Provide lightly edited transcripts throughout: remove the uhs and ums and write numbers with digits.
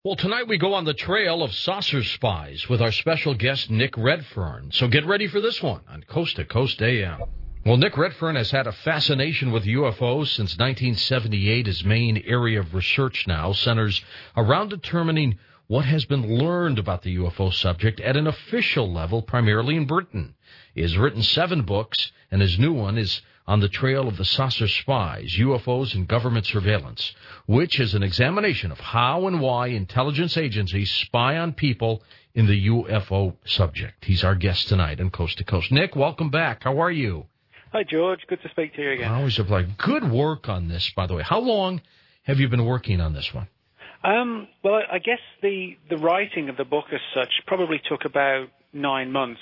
Well, tonight we go on the trail of saucer spies with our special guest, Nick Redfern. So get ready for this one on Coast to Coast AM. Well, Nick Redfern has had a fascination with UFOs since 1978. His main area of research now centers around determining what has been learned about the UFO subject at an official level, primarily in Britain. He has written 7 books, and his new one is On the Trail of the Saucer Spies, UFOs and Government Surveillance, which is an examination of how and why intelligence agencies spy on people in the UFO subject. He's our guest tonight on Coast to Coast. Nick, welcome back. How are you? Hi, George. Good to speak to you again. I always have good work on this, by the way. How long have you been working on this one? Well, I guess the writing of the book as such probably took about 9 months.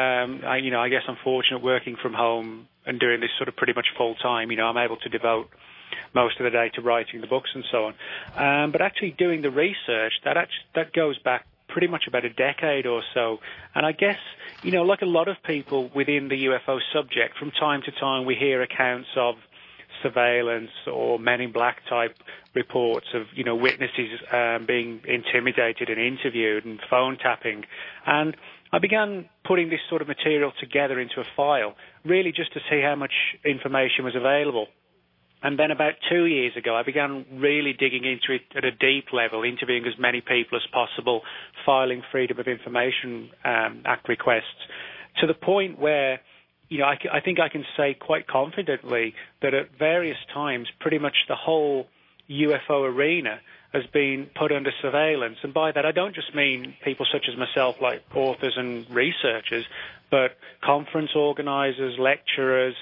I guess I'm fortunate working from home and doing this sort of pretty much full time. I'm able to devote most of the day to writing the books and so on. But actually doing the research, that goes back pretty much about a decade or so. And I guess, like a lot of people within the UFO subject, from time to time we hear accounts of surveillance or Men in Black type reports of, witnesses being intimidated and interviewed and phone tapping. And I began putting this sort of material together into a file, really just to see how much information was available. And then about 2 years ago, I began really digging into it at a deep level, interviewing as many people as possible, filing Freedom of Information Act requests, to the point where, I think I can say quite confidently that at various times, pretty much the whole UFO arena has been put under surveillance. And by that, I don't just mean people such as myself, like authors and researchers, but conference organizers, lecturers,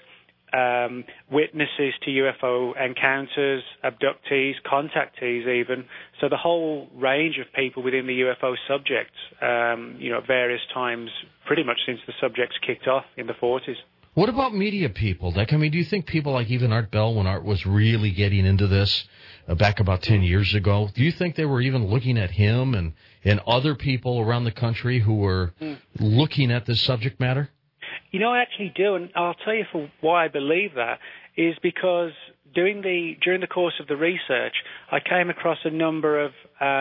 witnesses to UFO encounters, abductees, contactees even. So the whole range of people within the UFO subject, at various times, pretty much since the subject's kicked off in the 40s. What about media people, Nick? Do you think people like even Art Bell, when Art was really getting into this back about 10 years ago, do you think they were even looking at him and other people around the country who were looking at this subject matter? I actually do, and I'll tell you why I believe that is because during the course of the research, I came across a number of,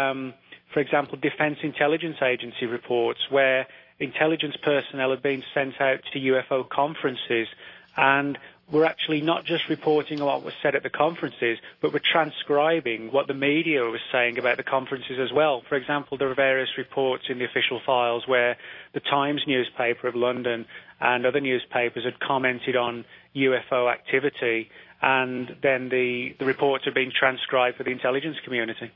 for example, Defense Intelligence Agency reports where intelligence personnel had been sent out to UFO conferences and were actually not just reporting on what was said at the conferences, but were transcribing what the media was saying about the conferences as well. For example, there are various reports in the official files where the Times newspaper of London and other newspapers had commented on UFO activity, and then the reports are being transcribed for the intelligence community.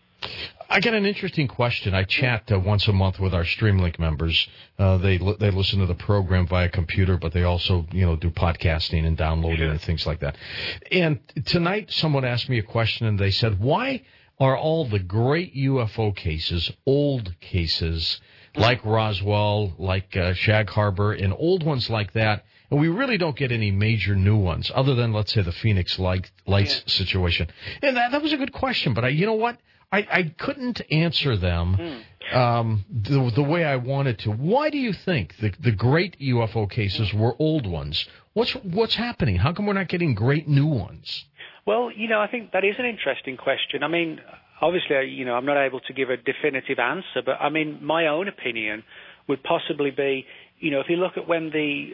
I got an interesting question. I chat once a month with our Streamlink members. They listen to the program via computer, but they also, do podcasting and downloading and things like that. And tonight someone asked me a question, and they said, why are all the great UFO cases old cases like Roswell, like Shag Harbor, and old ones like that, and we really don't get any major new ones other than, let's say, the Phoenix Lights situation? And that was a good question, but you know what? I couldn't answer them the way I wanted to. Why do you think the great UFO cases were old ones? What's happening? How come we're not getting great new ones? Well, I think that is an interesting question. Obviously, I'm not able to give a definitive answer, but my own opinion would possibly be, if you look at when the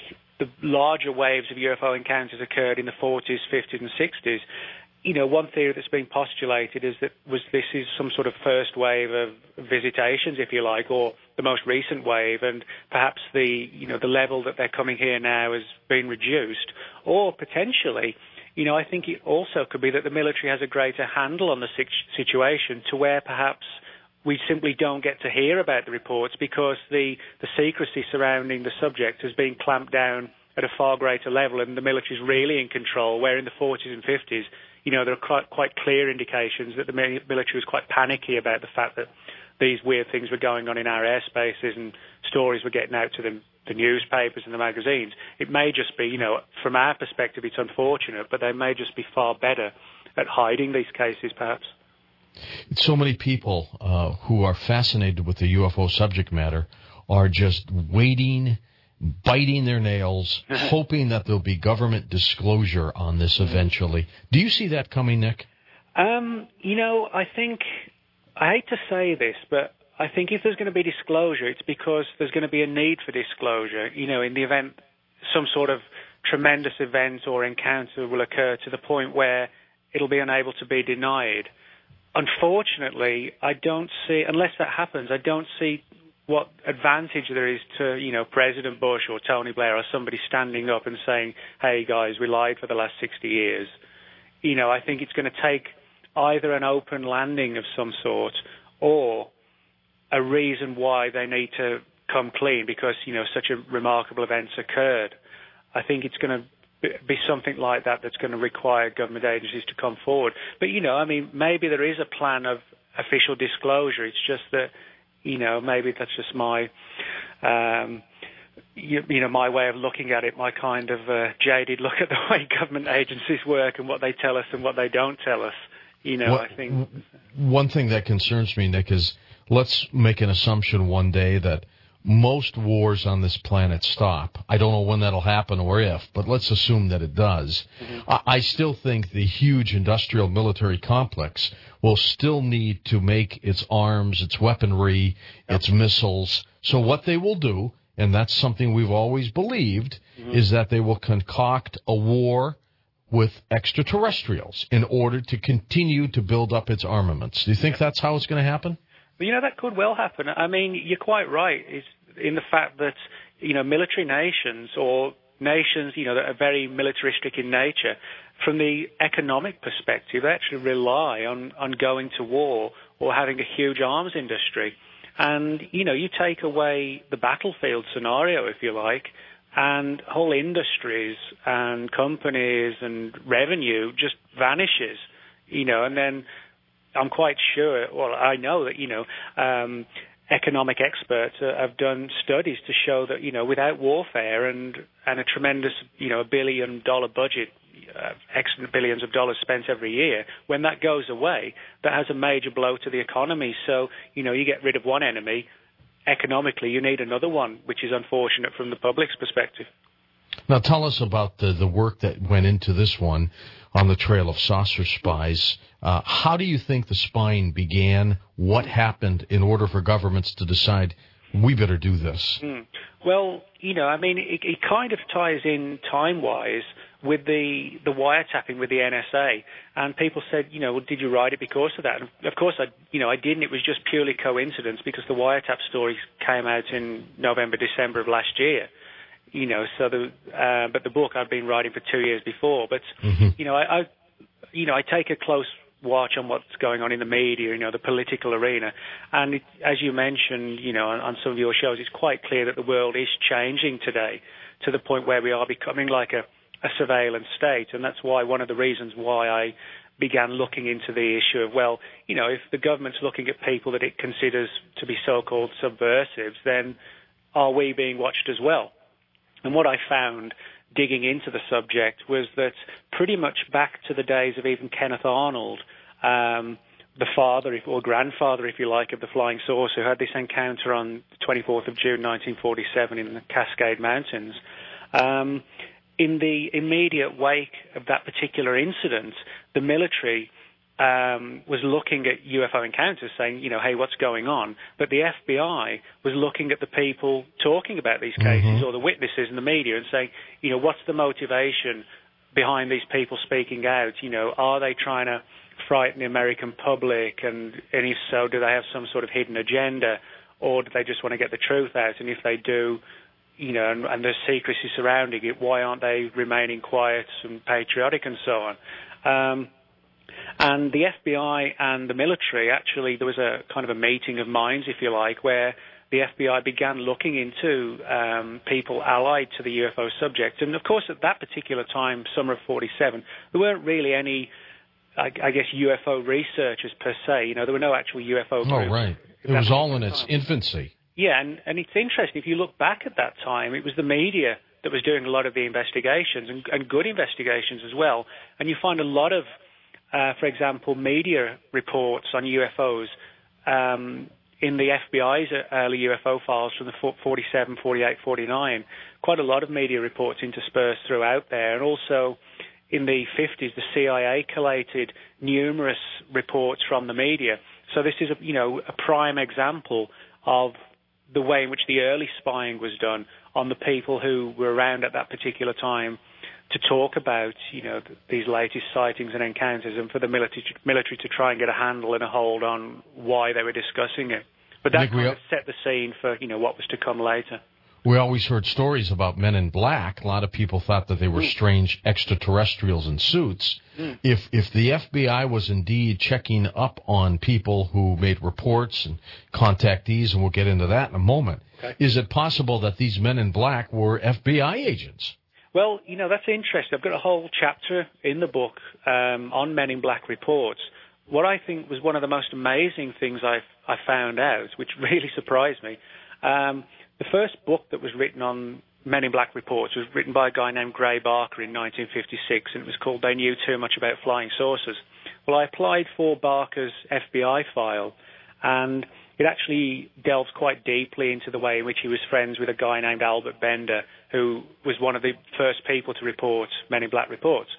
larger waves of UFO encounters occurred in the 40s, 50s, and 60s. One theory that's been postulated is that this is some sort of first wave of visitations, if you like, or the most recent wave, and perhaps the level that they're coming here now has been reduced. Or potentially, I think it also could be that the military has a greater handle on the situation to where perhaps we simply don't get to hear about the reports because the secrecy surrounding the subject has been clamped down at a far greater level, and the military is really in control, where in the 40s and 50s, there are quite clear indications that the military was quite panicky about the fact that these weird things were going on in our airspaces and stories were getting out to the newspapers and the magazines. It may just be, from our perspective, it's unfortunate, but they may just be far better at hiding these cases, perhaps. So many people who are fascinated with the UFO subject matter are just waiting, biting their nails, hoping that there'll be government disclosure on this eventually. Do you see that coming, Nick? I think I hate to say this, but I think if there's going to be disclosure, it's because there's going to be a need for disclosure. In the event some sort of tremendous event or encounter will occur to the point where it'll be unable to be denied. Unfortunately, I don't see, unless that happens, I don't see what advantage there is to, President Bush or Tony Blair or somebody standing up and saying, hey guys, we lied for the last 60 years. I think it's going to take either an open landing of some sort or a reason why they need to come clean because, such a remarkable event's occurred. I think it's going to be something like that that's going to require government agencies to come forward. But, maybe there is a plan of official disclosure. It's just that, maybe that's just my, my way of looking at it, my kind of jaded look at the way government agencies work and what they tell us and what they don't tell us. I think... One thing that concerns me, Nick, is let's make an assumption one day that most wars on this planet stop. I don't know when that'll happen or if, but let's assume that it does. Mm-hmm. I still think the huge industrial military complex will still need to make its arms, its weaponry, its missiles. So what they will do, and that's something we've always believed, is that they will concoct a war with extraterrestrials in order to continue to build up its armaments. Do you think that's how it's going to happen? Well, that could well happen. I mean, you're quite right in the fact that, military nations or nations, that are very militaristic in nature, from the economic perspective, they actually rely on going to war or having a huge arms industry. And, you take away the battlefield scenario, if you like, and whole industries and companies and revenue just vanishes, and then I'm quite sure, well, I know that, economic experts have done studies to show that, without warfare and a tremendous, $1 billion budget, extra billions of dollars spent every year, when that goes away, that has a major blow to the economy. So, you get rid of one enemy, economically you need another one, which is unfortunate from the public's perspective. Now tell us about the work that went into this one on the trail of saucer spies. How do you think the spying began? What happened in order for governments to decide we better do this? Well, it kind of ties in time-wise with the wiretapping with the NSA. And people said, well, did you write it because of that? And of course, I didn't. It was just purely coincidence because the wiretap stories came out in November, December of last year. But the book I'd been writing for 2 years before. But, I take a close watch on what's going on in the media, the political arena. And as you mentioned, on some of your shows, it's quite clear that the world is changing today to the point where we are becoming like a surveillance state. And that's why one of the reasons why I began looking into the issue of, well, if the government's looking at people that it considers to be so-called subversives, then are we being watched as well? And what I found digging into the subject was that pretty much back to the days of even Kenneth Arnold, the father or grandfather, if you like, of the flying saucer, who had this encounter on the 24th of June 1947 in the Cascade Mountains. In the immediate wake of that particular incident, the military was looking at UFO encounters saying, hey, what's going on? But the FBI was looking at the people talking about these cases or the witnesses in the media and saying, what's the motivation behind these people speaking out? Are they trying to frighten the American public? And if so, do they have some sort of hidden agenda? Or do they just want to get the truth out? And if they do, and there's secrecy surrounding it, why aren't they remaining quiet and patriotic and so on? And the FBI and the military, actually, there was a kind of a meeting of minds, if you like, where the FBI began looking into people allied to the UFO subject. And, of course, at that particular time, summer of 47, there weren't really any, I guess, UFO researchers per se. There were no actual UFO groups. Oh, right. It was all in its infancy. Yeah, and it's interesting. If you look back at that time, it was the media that was doing a lot of the investigations and good investigations as well. And you find a lot of, for example, media reports on UFOs in the FBI's early UFO files from the 47, 48, 49. Quite a lot of media reports interspersed throughout there. And also in the 50s, the CIA collated numerous reports from the media So this is a prime example of the way in which the early spying was done on the people who were around at that particular time to talk about, these latest sightings and encounters, and for the military to try and get a handle and a hold on why they were discussing it. But that kind of set the scene for, what was to come later. We always heard stories about men in black. A lot of people thought that they were strange extraterrestrials in suits. If the FBI was indeed checking up on people who made reports and contactees, and we'll get into that in a moment, is it possible that these men in black were FBI agents? Well, that's interesting. I've got a whole chapter in the book on Men in Black reports. What I think was one of the most amazing things I found out, which really surprised me, the first book that was written on Men in Black reports was written by a guy named Gray Barker in 1956, and it was called They Knew Too Much About Flying Saucers. Well, I applied for Barker's FBI file, and it actually delves quite deeply into the way in which he was friends with a guy named Albert Bender, who was one of the first people to report Men in Black reports.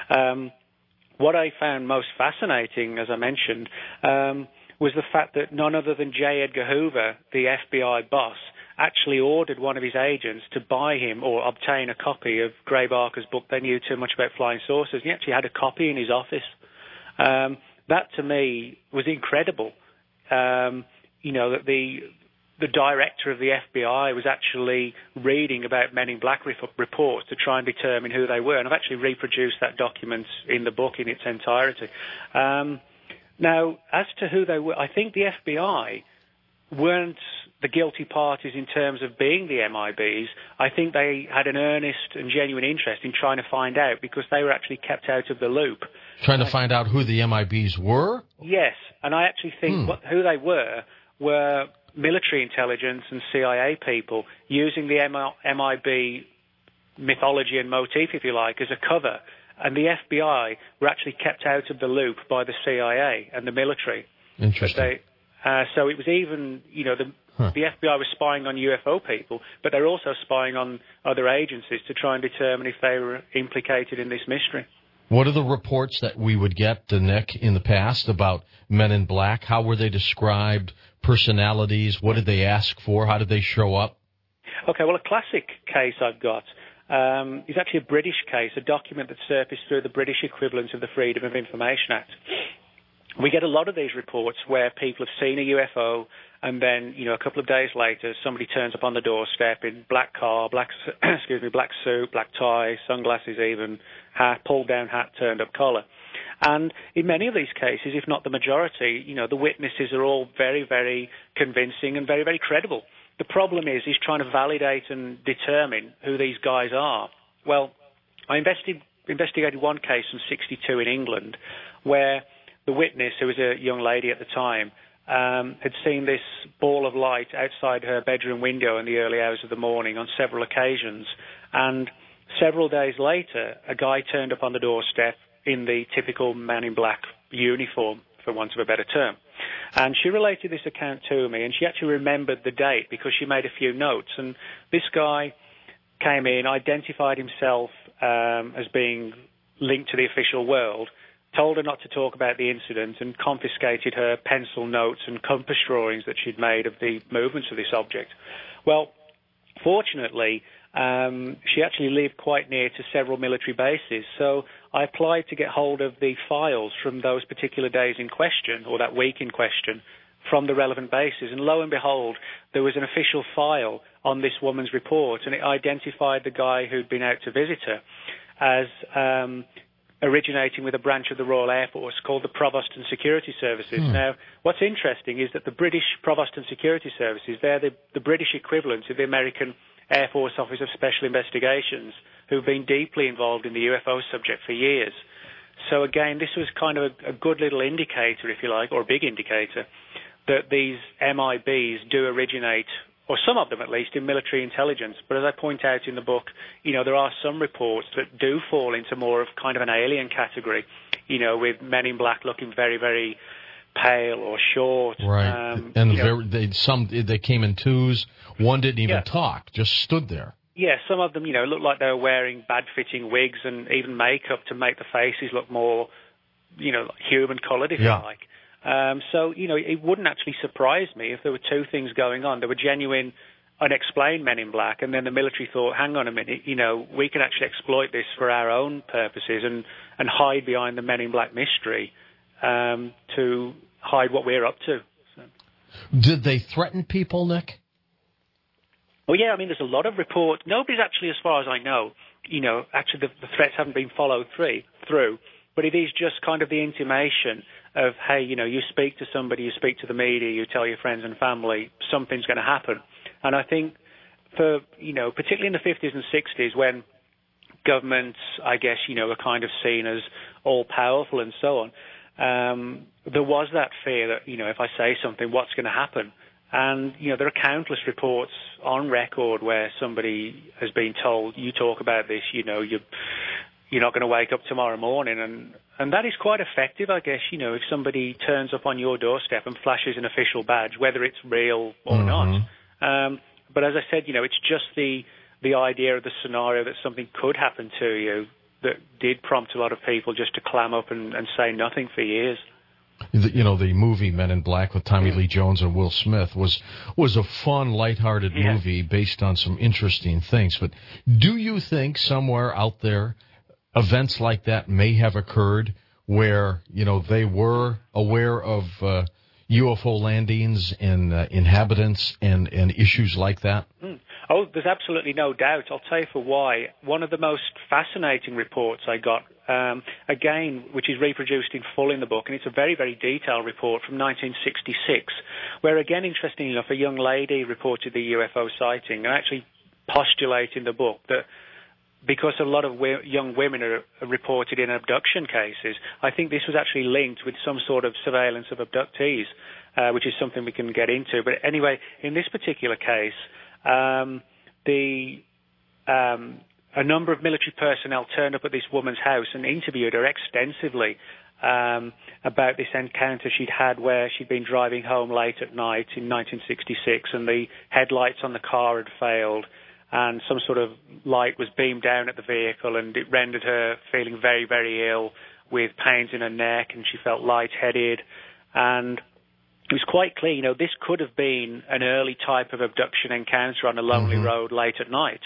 What I found most fascinating, as I mentioned, was the fact that none other than J. Edgar Hoover, the FBI boss, actually ordered one of his agents to buy him or obtain a copy of Gray Barker's book, They Knew Too Much About Flying Saucers. He actually had a copy in his office. That, to me, was incredible. That the director of the FBI was actually reading about Men in Black reports to try and determine who they were. And I've actually reproduced that document in the book in its entirety. Now, as to who they were, I think the FBI weren't the guilty parties in terms of being the MIBs. I think they had an earnest and genuine interest in trying to find out, because they were actually kept out of the loop. Trying to find out who the MIBs were? Yes, and I actually think who they were military intelligence and CIA people using the MIB mythology and motif, if you like, as a cover. And the FBI were actually kept out of the loop by the CIA and the military. Interesting. So it was even, the FBI was spying on UFO people, but they're also spying on other agencies to try and determine if they were implicated in this mystery. What are the reports that we would get, Nick, in the past about Men in Black? How were they described? Personalities? What did they ask for? How did they show up? Okay, well, a classic case I've got is actually a British case, a document that surfaced through the British equivalent of the Freedom of Information Act. We get a lot of these reports where people have seen a UFO, and then, a couple of days later, somebody turns up on the doorstep in black car, black suit, black tie, sunglasses even, hat, pulled down hat, turned up collar. And in many of these cases, if not the majority, the witnesses are all very, very convincing and very, very credible. The problem is trying to validate and determine who these guys are. Well, I investigated one case from 1962 in England where the witness, who was a young lady at the time, had seen this ball of light outside her bedroom window in the early hours of the morning on several occasions. And several days later, a guy turned up on the doorstep in the typical Man in Black uniform, for want of a better term. And she related this account to me, and she actually remembered the date because she made a few notes. And this guy came in, identified himself as being linked to the official world, told her not to talk about the incident, and confiscated her pencil notes and compass drawings that she'd made of the movements of this object. Well, fortunately, she actually lived quite near to several military bases, so I applied to get hold of the files from those particular days in question, or that week in question, from the relevant bases, and lo and behold, there was an official file on this woman's report, and it identified the guy who'd been out to visit her as originating with a branch of the Royal Air Force called the Provost and Security Services. Now, what's interesting is that the British Provost and Security Services, they're the British equivalent of the American Air Force Office of Special Investigations, who've been deeply involved in the UFO subject for years. So again, this was kind of a good little indicator, if you like, or a big indicator, that these MIBs do originate, or some of them at least, in military intelligence. But as I point out in the book, there are some reports that do fall into more of kind of an alien category, with Men in Black looking very, very pale or short. Right. They came in twos. One didn't even talk, just stood there. Yeah, some of them, looked like they were wearing bad-fitting wigs and even makeup to make the faces look more, human-coloured, if you like. So, it wouldn't actually surprise me if there were two things going on. There were genuine, unexplained men in black, and then the military thought, hang on a minute, we can actually exploit this for our own purposes and hide behind the men in black mystery to hide what we're up to. So. Did they threaten people, Nick? Well, yeah, there's a lot of reports. Nobody's actually, as far as I know, actually the threats haven't been followed through, but it is just kind of the intimation of, hey, you speak to somebody, you speak to the media, you tell your friends and family, something's going to happen. And I think for, particularly in the 50s and 60s when governments, I guess, are kind of seen as all-powerful and so on, there was that fear that, if I say something, what's going to happen? And, there are countless reports on record where somebody has been told, you talk about this, you're not going to wake up tomorrow morning. And that is quite effective, I guess, if somebody turns up on your doorstep and flashes an official badge, whether it's real or not. But as I said, it's just the idea of the scenario that something could happen to you that did prompt a lot of people just to clam up and say nothing for years. The movie Men in Black with Tommy Lee Jones and Will Smith was a fun, lighthearted movie based on some interesting things. But do you think somewhere out there events like that may have occurred where, they were aware of UFO landings and inhabitants and issues like that? Oh, there's absolutely no doubt. I'll tell you for why. One of the most fascinating reports I got, again, which is reproduced in full in the book, and it's a very, very detailed report from 1966, where, again, interestingly enough, a young lady reported the UFO sighting and actually postulated in the book that because a lot of young women are reported in abduction cases, I think this was actually linked with some sort of surveillance of abductees, which is something we can get into. But anyway, in this particular case, a number of military personnel turned up at this woman's house and interviewed her extensively about this encounter she'd had where she'd been driving home late at night in 1966 and the headlights on the car had failed and some sort of light was beamed down at the vehicle and it rendered her feeling very, very ill with pains in her neck and she felt lightheaded. And it was quite clear, this could have been an early type of abduction encounter on a lonely road late at night,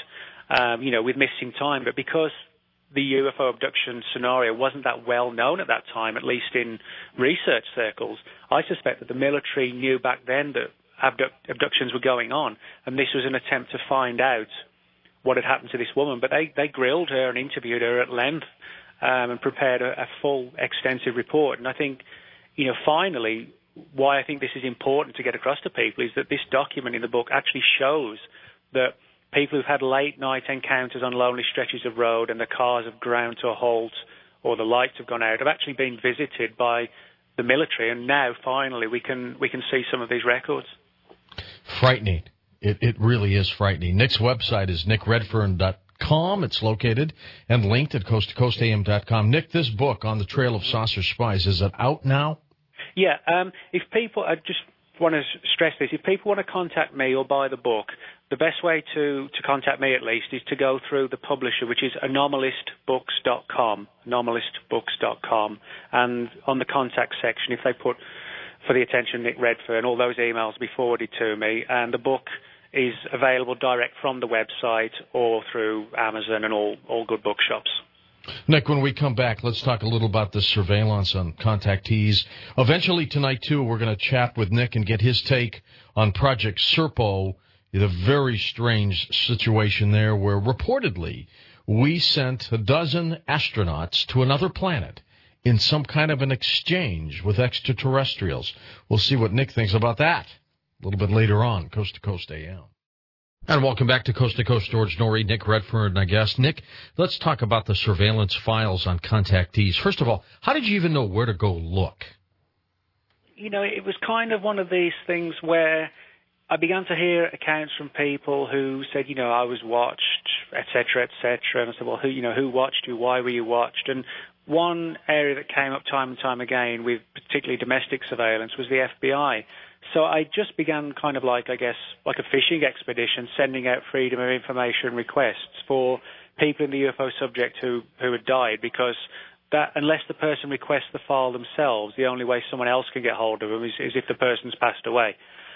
with missing time. But because the UFO abduction scenario wasn't that well known at that time, at least in research circles, I suspect that the military knew back then that abductions were going on, and this was an attempt to find out what had happened to this woman. But they grilled her and interviewed her at length and prepared a full, extensive report. And I think, finally, why I think this is important to get across to people is that this document in the book actually shows that people who've had late-night encounters on lonely stretches of road and the cars have ground to a halt or the lights have gone out have actually been visited by the military, and now, finally, we can see some of these records. Frightening. It really is frightening. Nick's website is nickredfern.com. It's located and linked at coasttocoastam.com. Nick, this book, On the Trail of Saucer Spies, is it out now? Yeah. If people, I just want to stress this, if people want to contact me or buy the book, the best way to contact me, at least, is to go through the publisher, which is anomalistbooks.com, anomalistbooks.com. And on the contact section, if they put for the attention of Nick Redfern, all those emails will be forwarded to me, and the book is available direct from the website or through Amazon and all good bookshops. Nick, when we come back, let's talk a little about the surveillance on contactees. Eventually tonight, too, we're going to chat with Nick and get his take on Project Serpo, the very strange situation there where reportedly we sent a dozen astronauts to another planet in some kind of an exchange with extraterrestrials. We'll see what Nick thinks about that a little bit later on, Coast to Coast AM. And welcome back to Coast, George Noory, Nick Redfern, I guess. Nick, let's talk about the surveillance files on contactees. First of all, how did you even know where to go look? It was kind of one of these things where I began to hear accounts from people who said, I was watched, etc., etc. And I said, well, who watched you? Why were you watched? And one area that came up time and time again with particularly domestic surveillance was the FBI. So I just began kind of like a fishing expedition, sending out freedom of information requests for people in the UFO subject who had died, because that unless the person requests the file themselves, the only way someone else can get hold of them is if the person's passed away.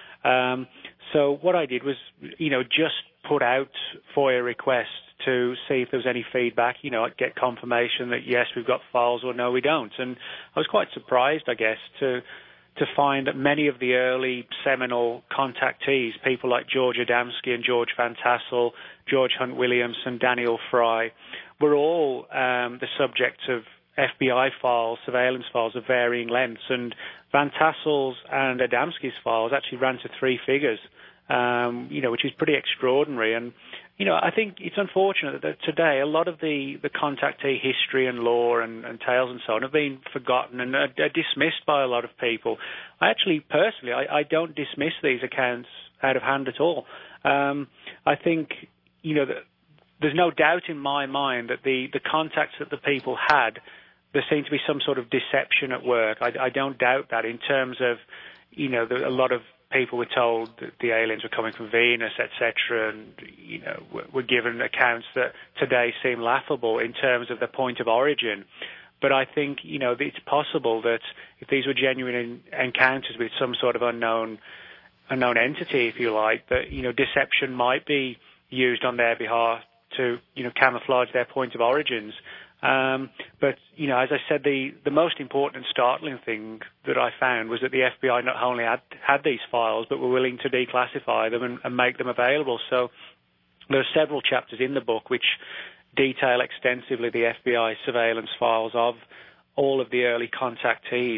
So what I did was, just put out FOIA requests to see if there was any feedback, I'd get confirmation that yes, we've got files or no, we don't. And I was quite surprised, I guess, to find that many of the early seminal contactees, people like George Adamski and George Van Tassel, George Hunt Williamson, Daniel Fry, were all the subject of FBI files, surveillance files of varying lengths. And Van Tassel's and Adamski's files actually ran to 3 figures, which is pretty extraordinary. And, I think it's unfortunate that today a lot of the contactee history and lore and tales and so on have been forgotten and are dismissed by a lot of people. I actually, personally, I don't dismiss these accounts out of hand at all. I think, that there's no doubt in my mind that the contacts that the people had, there seemed to be some sort of deception at work. I don't doubt that in terms of, a lot of people were told that the aliens were coming from Venus, etc., and were given accounts that today seem laughable in terms of the point of origin. But I think it's possible that if these were genuine encounters with some sort of unknown entity, if you like, that deception might be used on their behalf to camouflage their point of origins. But as I said, the most important and startling thing that I found was that the FBI not only had these files, but were willing to declassify them and make them available. So there are several chapters in the book which detail extensively the FBI surveillance files of all of the early contactees,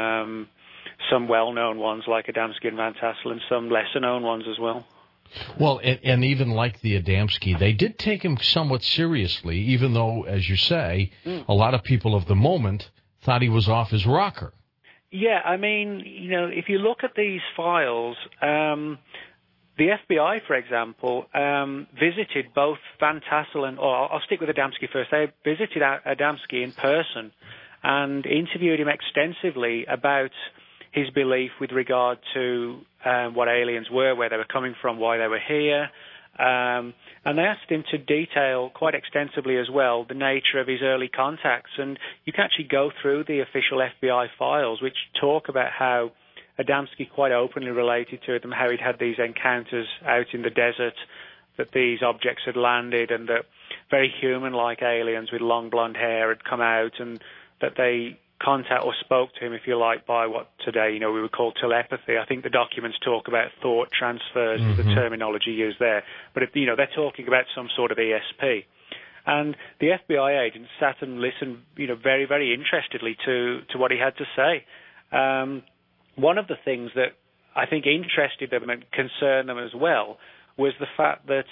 some well-known ones like Adamski and Van Tassel, and some lesser-known ones as well. Well, and even like the Adamski, they did take him somewhat seriously, even though, as you say, a lot of people of the moment thought he was off his rocker. Yeah, I mean, if you look at these files, the FBI, for example, visited both Van Tassel I'll stick with Adamski first. They visited Adamski in person and interviewed him extensively about his belief with regard to what aliens were, where they were coming from, why they were here. And they asked him to detail quite extensively as well the nature of his early contacts. And you can actually go through the official FBI files, which talk about how Adamski quite openly related to them, how he'd had these encounters out in the desert, that these objects had landed and that very human-like aliens with long blonde hair had come out, and that they contact or spoke to him, if you like, by what today, we would call telepathy. I think the documents talk about thought transfers, the terminology used there. But, they're talking about some sort of ESP. And the FBI agents sat and listened, very, very interestedly to what he had to say. One of the things that I think interested them and concerned them as well was the fact that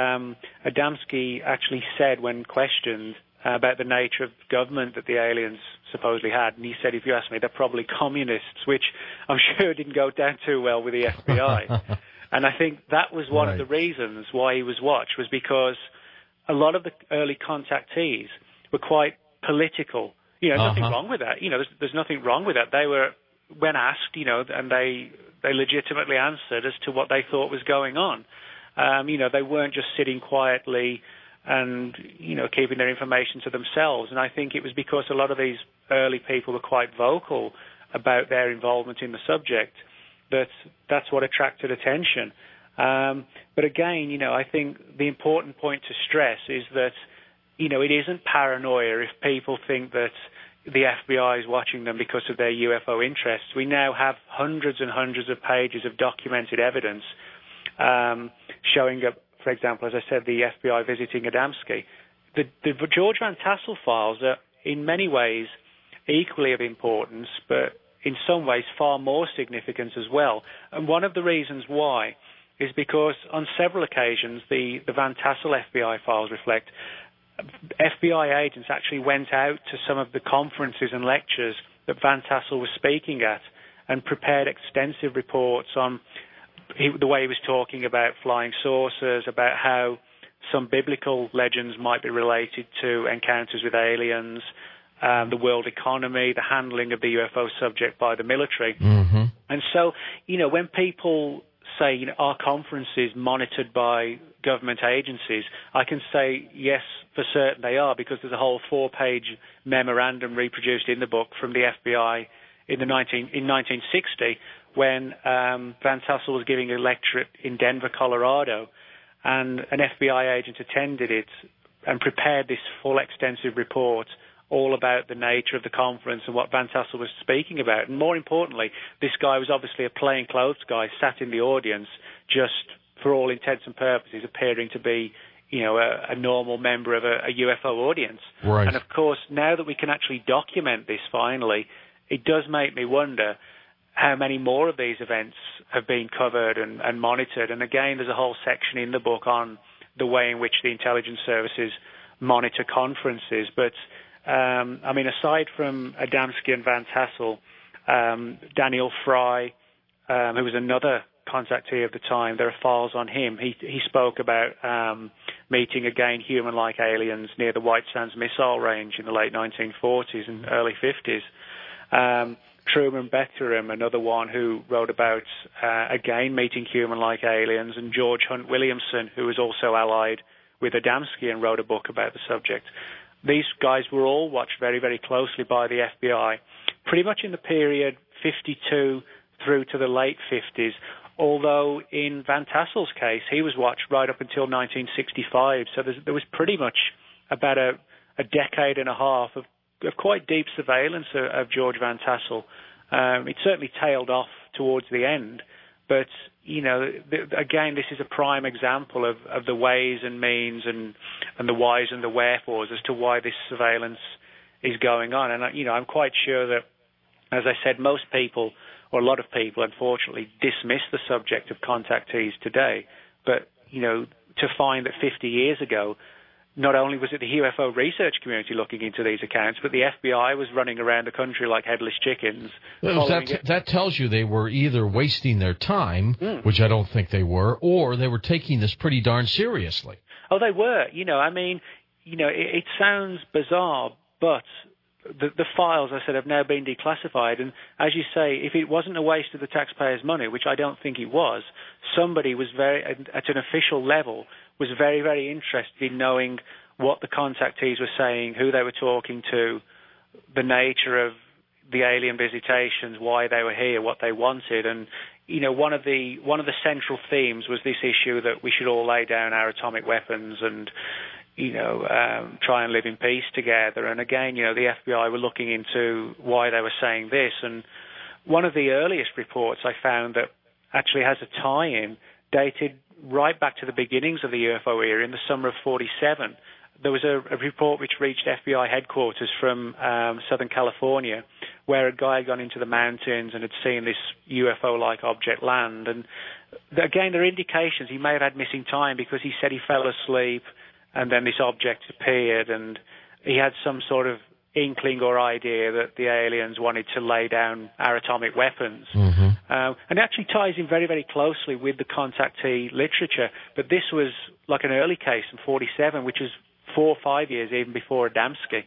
Adamski actually said when questioned about the nature of government that the aliens supposedly had, and he said, if you ask me, they're probably communists, which I'm sure didn't go down too well with the FBI. And I think that was one of the reasons why he was watched, was because a lot of the early contactees were quite political. Nothing wrong with that. There's nothing wrong with that. They were, when asked, and they legitimately answered as to what they thought was going on. They weren't just sitting quietly and, keeping their information to themselves. And I think it was because a lot of these early people were quite vocal about their involvement in the subject that's what attracted attention. But again, I think the important point to stress is that, it isn't paranoia if people think that the FBI is watching them because of their UFO interests. We now have hundreds and hundreds of pages of documented evidence showing up, for example, as I said, the FBI visiting Adamski. The George Van Tassel files are in many ways equally of importance, but in some ways far more significant as well. And one of the reasons why is because on several occasions the Van Tassel FBI files reflect FBI agents actually went out to some of the conferences and lectures that Van Tassel was speaking at and prepared extensive reports on the way he was talking about flying saucers, about how some biblical legends might be related to encounters with aliens, the world economy, the handling of the UFO subject by the military. And so, when people say, our conference is monitored by government agencies, I can say yes for certain they are, because there's a whole 4-page memorandum reproduced in the book from the FBI in 1960 when Van Tassel was giving a lecture in Denver, Colorado, and an FBI agent attended it and prepared this full extensive report all about the nature of the conference and what Van Tassel was speaking about. And more importantly, this guy was obviously a plainclothes guy sat in the audience, just for all intents and purposes appearing to be, a normal member of a UFO audience. Right. And of course, now that we can actually document this finally, it does make me wonder how many more of these events have been covered and monitored. And again, there's a whole section in the book on the way in which the intelligence services monitor conferences. But aside from Adamski and Van Tassel, Daniel Fry, who was another contactee of the time, there are files on him. He spoke about meeting again human-like aliens near the White Sands Missile Range in the late 1940s and early 50s. Truman Bethurum, another one who wrote about, again, meeting human-like aliens, and George Hunt Williamson, who was also allied with Adamski and wrote a book about the subject. These guys were all watched very, very closely by the FBI, pretty much in the period 52 through to the late 50s, although in Van Tassel's case, he was watched right up until 1965, so there was pretty much about a decade and a half of quite deep surveillance of George Van Tassel. It certainly tailed off towards the end, but again, this is a prime example of the ways and means and the whys and the wherefores as to why this surveillance is going on. And I'm quite sure that, as I said, most people, or a lot of people, unfortunately, dismiss the subject of contactees today. But to find that 50 years ago, not only was it the UFO research community looking into these accounts, but the FBI was running around the country like headless chickens. That tells you they were either wasting their time, which I don't think they were, or they were taking this pretty darn seriously. Oh, they were. It sounds bizarre, but the files, I said, have now been declassified. And as you say, if it wasn't a waste of the taxpayers' money, which I don't think it was, somebody was at an official level, was very, very interested in knowing what the contactees were saying, who they were talking to, the nature of the alien visitations, why they were here, what they wanted. And, one of the central themes was this issue that we should all lay down our atomic weapons and, try and live in peace together. And again, the FBI were looking into why they were saying this. And one of the earliest reports I found that actually has a tie-in dated right back to the beginnings of the UFO era in the summer of 47. There was a report which reached FBI headquarters from Southern California, where a guy had gone into the mountains and had seen this UFO-like object land. And again, there are indications he may have had missing time, because he said he fell asleep and then this object appeared, and he had some sort of inkling or idea that the aliens wanted to lay down our atomic weapons. Mm-hmm. And it actually ties in very, very closely with the contactee literature. But this was like an early case in 47, which is 4 or 5 years even before Adamski.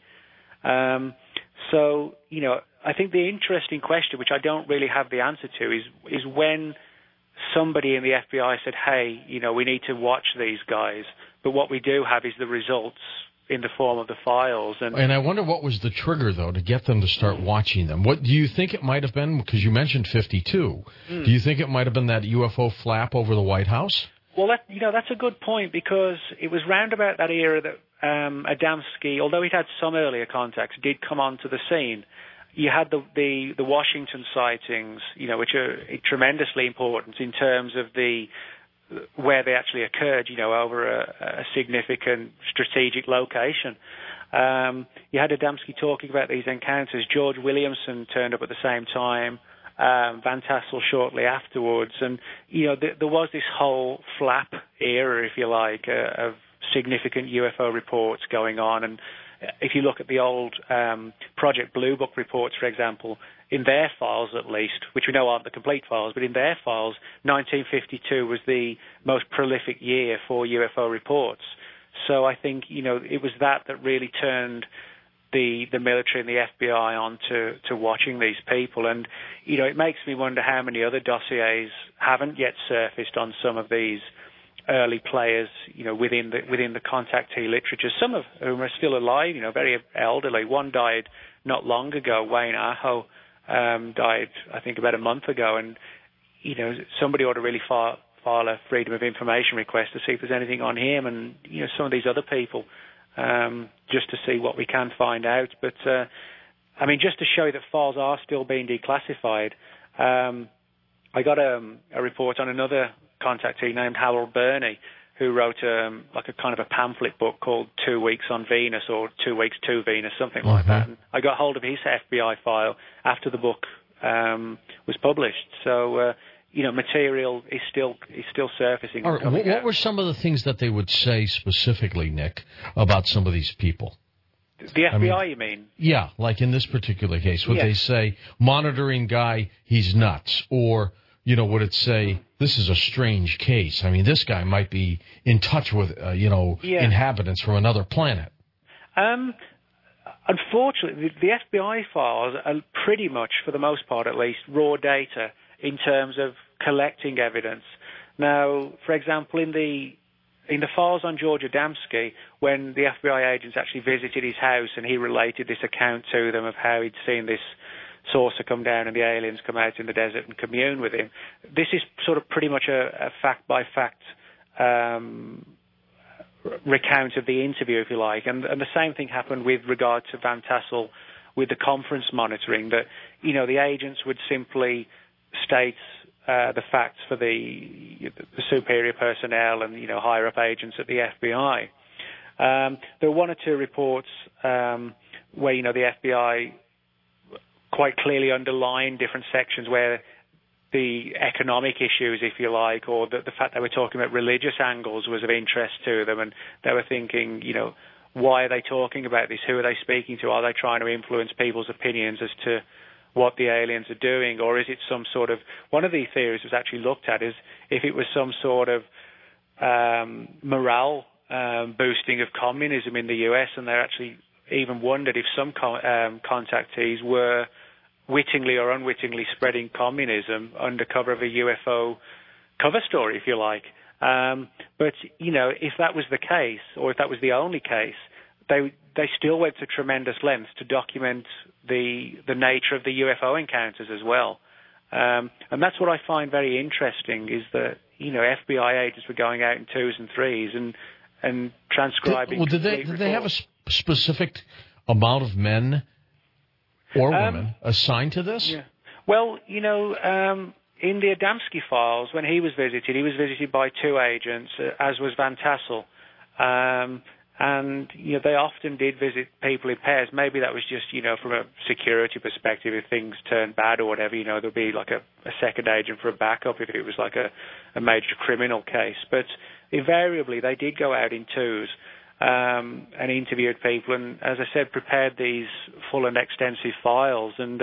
So, I think the interesting question, which I don't really have the answer to, is when somebody in the FBI said, hey, we need to watch these guys, but what we do have is the results in the form of the files. And I wonder what was the trigger, though, to get them to start watching them. What do you think it might have been? Because you mentioned 52. Do you think it might have been that UFO flap over the White House? Well, that's a good point, because it was round about that era that Adamski, although he'd had some earlier contacts, did come onto the scene. You had the Washington sightings, which are tremendously important in terms of where they actually occurred, over a significant strategic location. You had Adamski talking about these encounters. George Williamson turned up at the same time, Van Tassel shortly afterwards. And, there was this whole flap era, if you like, of significant UFO reports going on. And if you look at the old Project Blue Book reports, for example, in their files at least, which we know aren't the complete files, but in their files, 1952 was the most prolific year for UFO reports. So I think, it was that really turned the military and the FBI on to watching these people. And, it makes me wonder how many other dossiers haven't yet surfaced on some of these early players, within the contactee literature. Some of whom are still alive, very elderly. One died not long ago. Wayne Aho died, I think, about a month ago, and somebody ought to really file a Freedom of Information request to see if there's anything on him and some of these other people, just to see what we can find out. But just to show you that files are still being declassified, I got a report on another contactee named Harold Burney, who wrote a kind of a pamphlet book called 2 Weeks on Venus or 2 Weeks to Venus, something like that. And I got hold of his FBI file after the book was published. So material is still surfacing. All right, what were some of the things that they would say specifically, Nick, about some of these people? The FBI, you mean? Yeah, like in this particular case, would they say, monitoring guy, he's nuts, or would it say, this is a strange case? I mean, this guy might be in touch with, inhabitants from another planet. Unfortunately, the FBI files are pretty much, for the most part at least, raw data in terms of collecting evidence. Now, for example, in the files on George Adamski, when the FBI agents actually visited his house and he related this account to them of how he'd seen this saucer come down and the aliens come out in the desert and commune with him. This is sort of pretty much a fact-by-fact recount of the interview, if you like. And the same thing happened with regard to Van Tassel with the conference monitoring, that, the agents would simply state the facts for the superior personnel and, higher-up agents at the FBI. There were one or two reports where, the FBI quite clearly underlined different sections where the economic issues, if you like, or the fact they were talking about religious angles was of interest to them, and they were thinking, why are they talking about this? Who are they speaking to? Are they trying to influence people's opinions as to what the aliens are doing, or is it some sort of... One of the theories was actually looked at is if it was some sort of morale boosting of communism in the US, and they actually even wondered if some contactees were wittingly or unwittingly spreading communism under cover of a UFO cover story, if you like. But, if that was the case, or if that was the only case, they still went to tremendous lengths to document the nature of the UFO encounters as well. And that's what I find very interesting, is that, FBI agents were going out in twos and threes and transcribing... Did they have a specific amount of men or women assigned to this? Yeah. Well, in the Adamski files, when he was visited by two agents, as was Van Tassel. And, they often did visit people in pairs. Maybe that was just, from a security perspective, if things turned bad or whatever, there'd be like a second agent for a backup if it was like a major criminal case. But invariably, they did go out in twos and interviewed people, and, as I said, prepared these full and extensive files. And,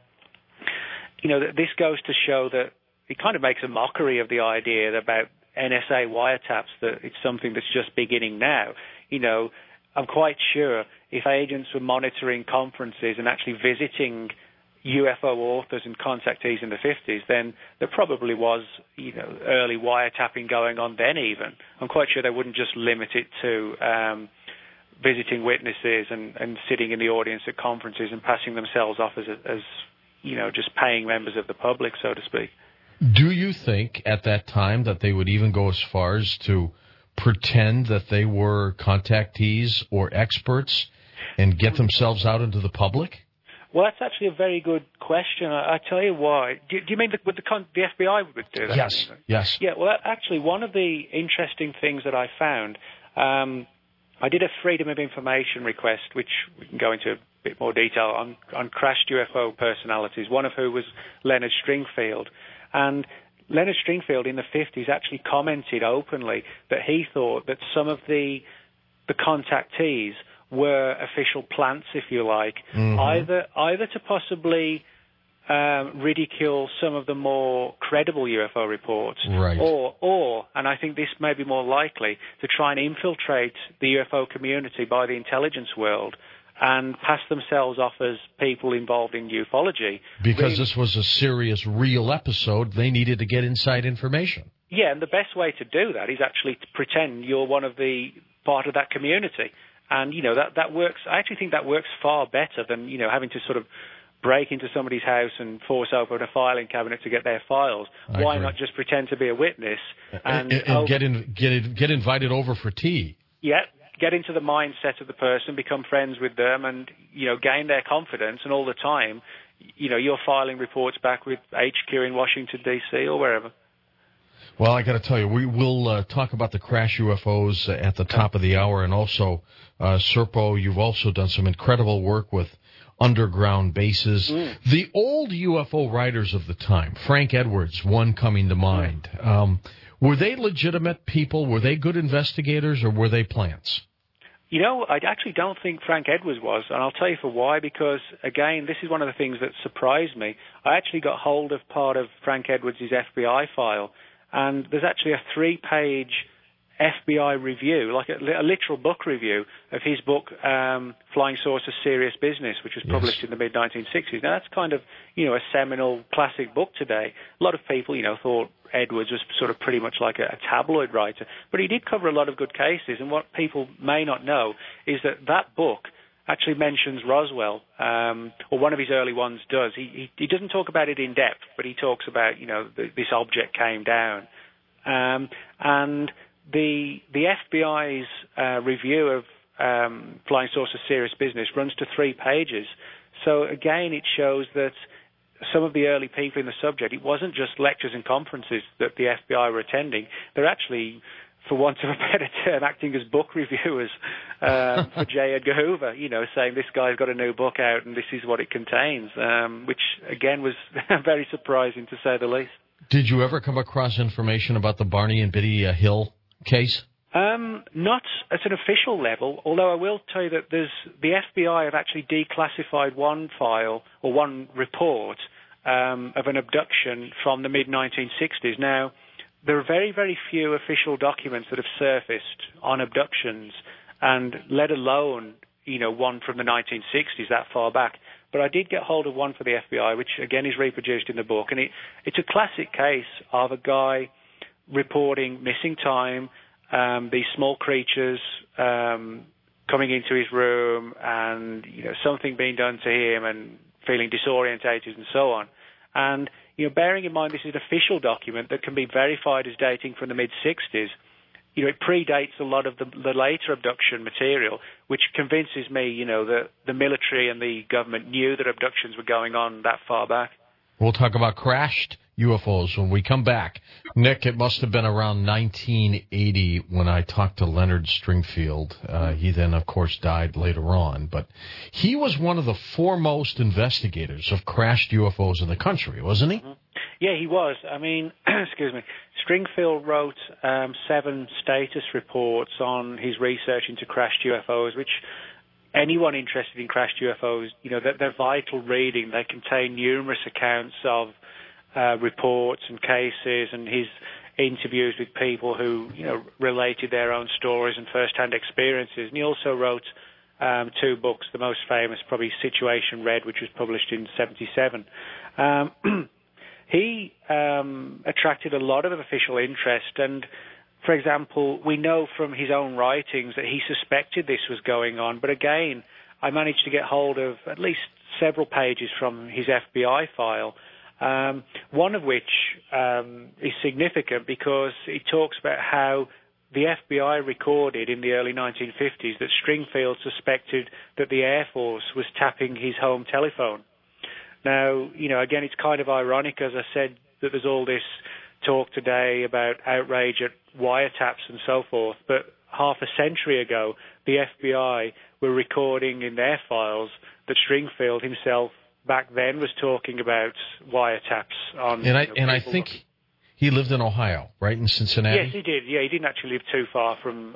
this goes to show that it kind of makes a mockery of the idea about NSA wiretaps, that it's something that's just beginning now. I'm quite sure if agents were monitoring conferences and actually visiting UFO authors and contactees in the 50s, then there probably was, early wiretapping going on then even. I'm quite sure they wouldn't just limit it to visiting witnesses and sitting in the audience at conferences and passing themselves off as just paying members of the public, so to speak. Do you think at that time that they would even go as far as to pretend that they were contactees or experts and get themselves out into the public? Well, that's actually a very good question. I tell you why. Do you mean the FBI would do that? Yes. Yeah, well, actually, one of the interesting things that I found, I did a Freedom of Information request, which we can go into a bit more detail, on crashed UFO personalities, one of who was Leonard Stringfield. And Leonard Stringfield in the 50s actually commented openly that he thought that some of the contactees were official plants, if you like, either to possibly ridicule some of the more credible UFO reports, right, or, and I think this may be more likely, to try and infiltrate the UFO community by the intelligence world and pass themselves off as people involved in ufology. Because this was a serious, real episode, they needed to get inside information. Yeah, and the best way to do that is actually to pretend you're one of the part of that community. And, that works. I actually think that works far better than, having to sort of break into somebody's house and force open a filing cabinet to get their files. Why not just pretend to be a witness and get invited over for tea? Yeah, get into the mindset of the person, become friends with them, and gain their confidence. And all the time, you're filing reports back with HQ in Washington D.C. or wherever. Well, I got to tell you, we will talk about the crash UFOs at the top of the hour, and also, Serpo, you've also done some incredible work with underground bases. The old UFO writers of the time, Frank Edwards, one coming to mind, were they legitimate people? Were they good investigators, or were they plants? I actually don't think Frank Edwards was, and I'll tell you for why, because, again, this is one of the things that surprised me. I actually got hold of part of Frank Edwards' FBI file, and there's actually a 3-page FBI review, like a literal book review of his book, Flying Saucers Serious Business, which was published in the mid-1960s. Now, that's kind of, a seminal classic book today. A lot of people, thought Edwards was sort of pretty much like a tabloid writer, but he did cover a lot of good cases, and what people may not know is that book actually mentions Roswell, or one of his early ones does. He doesn't talk about it in depth, but he talks about, this object came down. And the FBI's review of Flying Saucer Serious Business runs to 3 pages. So, again, it shows that some of the early people in the subject, it wasn't just lectures and conferences that the FBI were attending. They're actually, for want of a better term, acting as book reviewers for J. Edgar Hoover, saying this guy's got a new book out and this is what it contains, which, again, was very surprising to say the least. Did you ever come across information about the Barney and Biddy Hill case? Not at an official level, although I will tell you that the FBI have actually declassified one file or one report of an abduction from the mid-1960s. Now, there are very, very few official documents that have surfaced on abductions, and let alone, one from the 1960s, that far back. But I did get hold of one for the FBI, which, again, is reproduced in the book. And it's a classic case of a guy reporting missing time, these small creatures coming into his room and, something being done to him and feeling disorientated and so on. And, bearing in mind this is an official document that can be verified as dating from the mid-60s, it predates a lot of the later abduction material, which convinces me, that the military and the government knew that abductions were going on that far back. We'll talk about crashed UFOs when we come back. Nick, it must have been around 1980 when I talked to Leonard Stringfield. He then, of course, died later on. But he was one of the foremost investigators of crashed UFOs in the country, wasn't he? Mm-hmm. Yeah, he was. I mean, excuse me. Stringfield wrote 7 status reports on his research into crashed UFOs, which anyone interested in crashed UFOs, they're vital reading. They contain numerous accounts of reports and cases, and his interviews with people who, related their own stories and first-hand experiences. And he also wrote 2 books, the most famous probably Situation Red, which was published in 1977. He attracted a lot of official interest, and, for example, we know from his own writings that he suspected this was going on, but again, I managed to get hold of at least several pages from his FBI file, one of which is significant because it talks about how the FBI recorded in the early 1950s that Stringfield suspected that the Air Force was tapping his home telephone. Now, again, it's kind of ironic, as I said, that there's all this talk today about outrage at wiretaps and so forth, but half a century ago, the FBI were recording in their files that Stringfield himself back then was talking about wiretaps on... And I think he lived in Ohio, right, in Cincinnati? Yes, he did. Yeah, he didn't actually live too far from...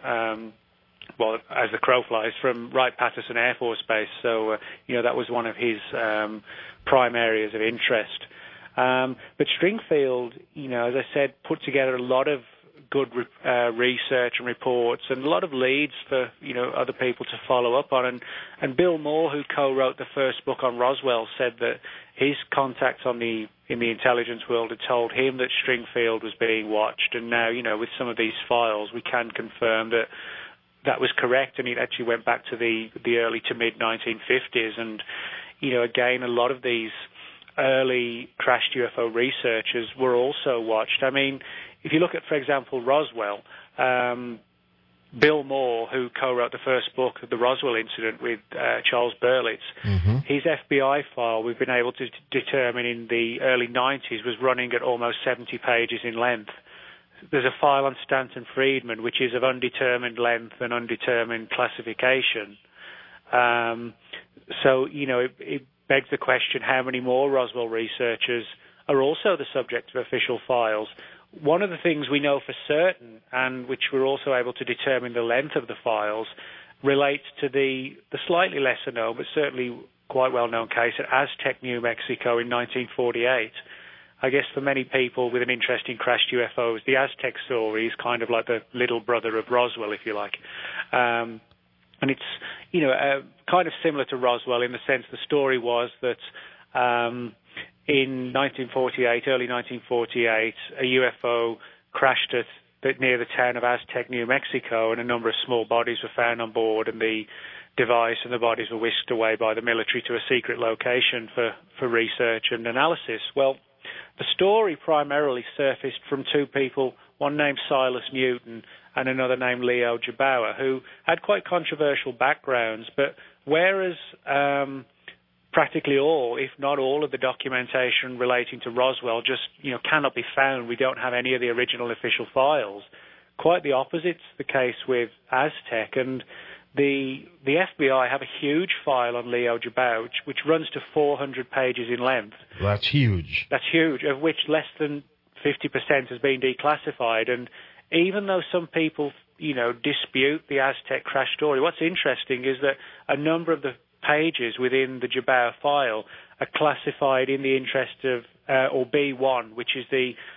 as the crow flies, from Wright-Patterson Air Force Base. So, that was one of his prime areas of interest. But Stringfield, as I said, put together a lot of good research and reports and a lot of leads for, other people to follow up on. And Bill Moore, who co-wrote the first book on Roswell, said that his contacts on the in the intelligence world had told him that Stringfield was being watched, and now, with some of these files, we can confirm that that was correct, and it actually went back to the early to mid 1950s. And again, a lot of these early crashed UFO researchers were also watched. I mean, if you look at, for example, Roswell, Bill Moore, who co-wrote the first book of the Roswell incident with Charles Berlitz, his FBI file, we've been able to determine in the early 90s, was running at almost 70 pages in length. There's a file on Stanton Friedman, which is of undetermined length and undetermined classification. So, it begs the question, how many more Roswell researchers are also the subject of official files? One of the things we know for certain, and which we're also able to determine the length of the files, relates to the slightly lesser known, but certainly quite well-known case at Aztec, New Mexico in 1948. I guess for many people with an interest in crashed UFOs, the Aztec story is kind of like the little brother of Roswell, if you like. And it's, kind of similar to Roswell in the sense the story was that in 1948, early 1948, a UFO crashed near the town of Aztec, New Mexico, and a number of small bodies were found on board, and the device and the bodies were whisked away by the military to a secret location for research and analysis. Well, the story primarily surfaced from two people, one named Silas Newton and another named Leo Jabauer, who had quite controversial backgrounds, but whereas practically all, if not all, of the documentation relating to Roswell just, cannot be found, we don't have any of the original official files, quite the opposite's the case with Aztec. And the FBI have a huge file on Leo Jabauer, which runs to 400 pages in length. That's huge. That's huge, of which less than 50% has been declassified. And even though some people, dispute the Aztec crash story, what's interesting is that a number of the pages within the Jabauer file are classified in the interest of, or B1, which is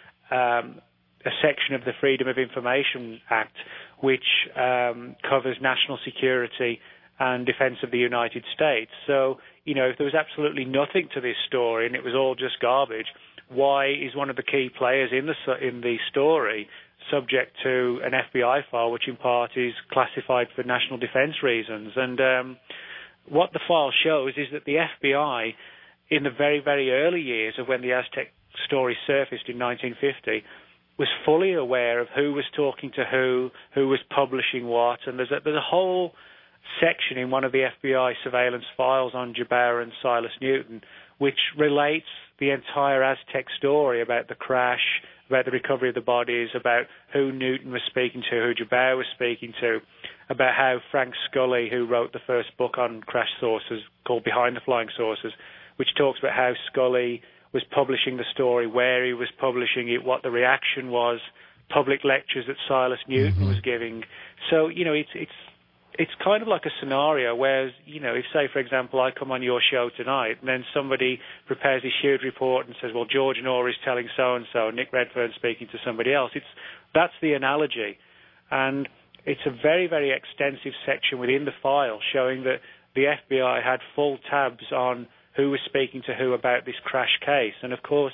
a section of the Freedom of Information Act, which covers national security and defense of the United States. So, if there was absolutely nothing to this story and it was all just garbage, why is one of the key players in the story subject to an FBI file, which in part is classified for national defense reasons? And what the file shows is that the FBI, in the very, very early years of when the Aztec story surfaced in 1950, was fully aware of who was talking to who was publishing what, and there's a whole section in one of the FBI surveillance files on Jabauer and Silas Newton, which relates the entire Aztec story about the crash, about the recovery of the bodies, about who Newton was speaking to, who Jabauer was speaking to, about how Frank Scully, who wrote the first book on crash saucers called Behind the Flying Saucers, which talks about how Scully was publishing the story, where he was publishing it, what the reaction was, public lectures that Silas Newton was giving. So, it's kind of like a scenario where, if, say, for example, I come on your show tonight and then somebody prepares this huge report and says, well, George Knorr is telling so-and-so, Nick Redfern speaking to somebody else, that's the analogy. And it's a very, very extensive section within the file showing that the FBI had full tabs on who was speaking to who about this crash case. And, of course,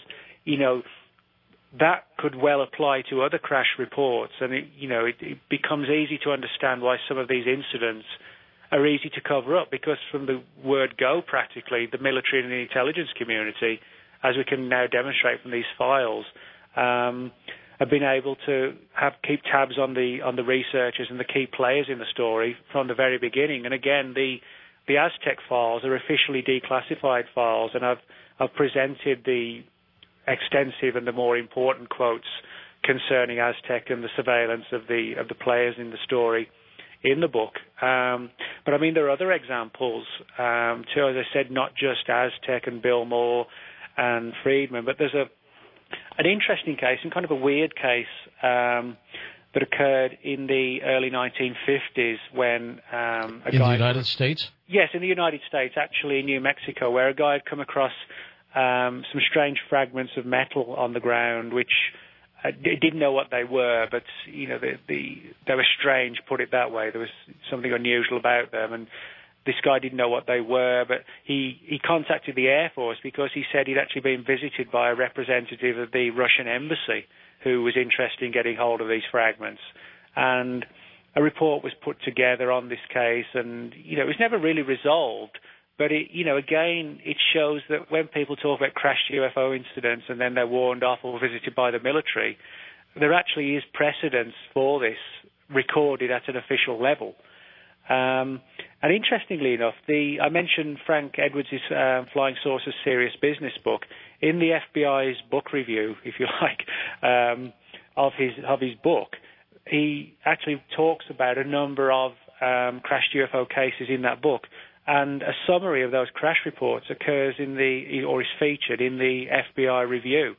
that could well apply to other crash reports. And, it becomes easy to understand why some of these incidents are easy to cover up, because from the word go, practically, the military and the intelligence community, as we can now demonstrate from these files, have been able to keep tabs on the researchers and the key players in the story from the very beginning. And, again, the Aztec files are officially declassified files, and I've presented the extensive and the more important quotes concerning Aztec and the surveillance of the players in the story in the book. But I mean, there are other examples too, as I said, not just Aztec and Bill Moore and Friedman, but there's an interesting case and kind of a weird case that occurred in the early 1950s when in the United States? Yes, in the United States, actually in New Mexico, where a guy had come across some strange fragments of metal on the ground, which didn't know what they were, but they were strange, put it that way. There was something unusual about them, and this guy didn't know what they were, but he contacted the Air Force because he said he'd actually been visited by a representative of the Russian embassy who was interested in getting hold of these fragments. And a report was put together on this case, and, it was never really resolved. But, again, it shows that when people talk about crashed UFO incidents and then they're warned off or visited by the military, there actually is precedence for this recorded at an official level. And interestingly enough, I mentioned Frank Edwards' Flying Saucers Serious Business book. In the FBI's book review, if you like, of his book, he actually talks about a number of crashed UFO cases in that book. And a summary of those crash reports occurs or is featured in the FBI review.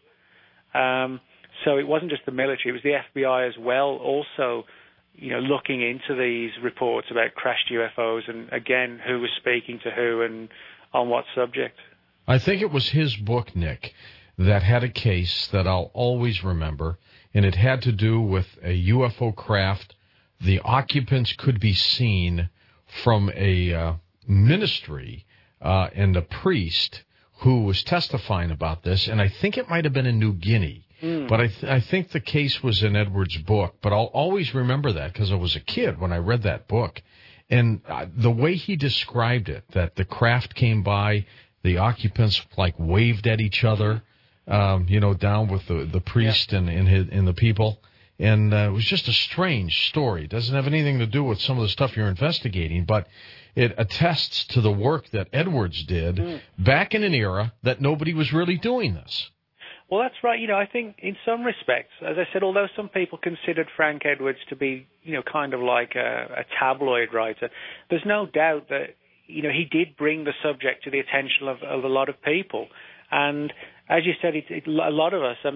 So it wasn't just the military, it was the FBI as well, also, looking into these reports about crashed UFOs and, again, who was speaking to who and on what subject. I think it was his book, Nick, that had a case that I'll always remember, and it had to do with a UFO craft. The occupants could be seen from a ministry and a priest who was testifying about this, and I think it might have been in New Guinea. But I think the case was in Edwards' book, but I'll always remember that because I was a kid when I read that book. And the way he described it, that the craft came by, the occupants waved at each other, down with the priest and the people. And it was just a strange story. It doesn't have anything to do with some of the stuff you're investigating, but it attests to the work that Edwards did back in an era that nobody was really doing this. Well, that's right. I think in some respects, as I said, although some people considered Frank Edwards to be, kind of like a tabloid writer, there's no doubt that, he did bring the subject to the attention of a lot of people. And as you said, a lot of us,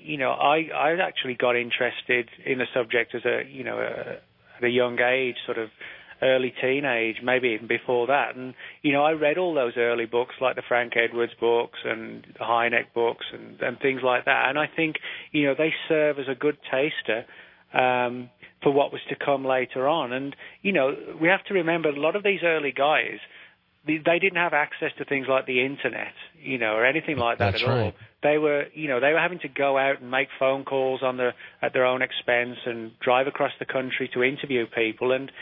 I actually got interested in the subject as at a young age, sort of early teenage, maybe even before that. And, I read all those early books like the Frank Edwards books and the Hynek books and things like that. And I think, they serve as a good taster for what was to come later on. And, we have to remember a lot of these early guys, they didn't have access to things like the internet, or anything like that. That's at right. all. They were, they were having to go out and make phone calls at their own expense and drive across the country to interview people. And,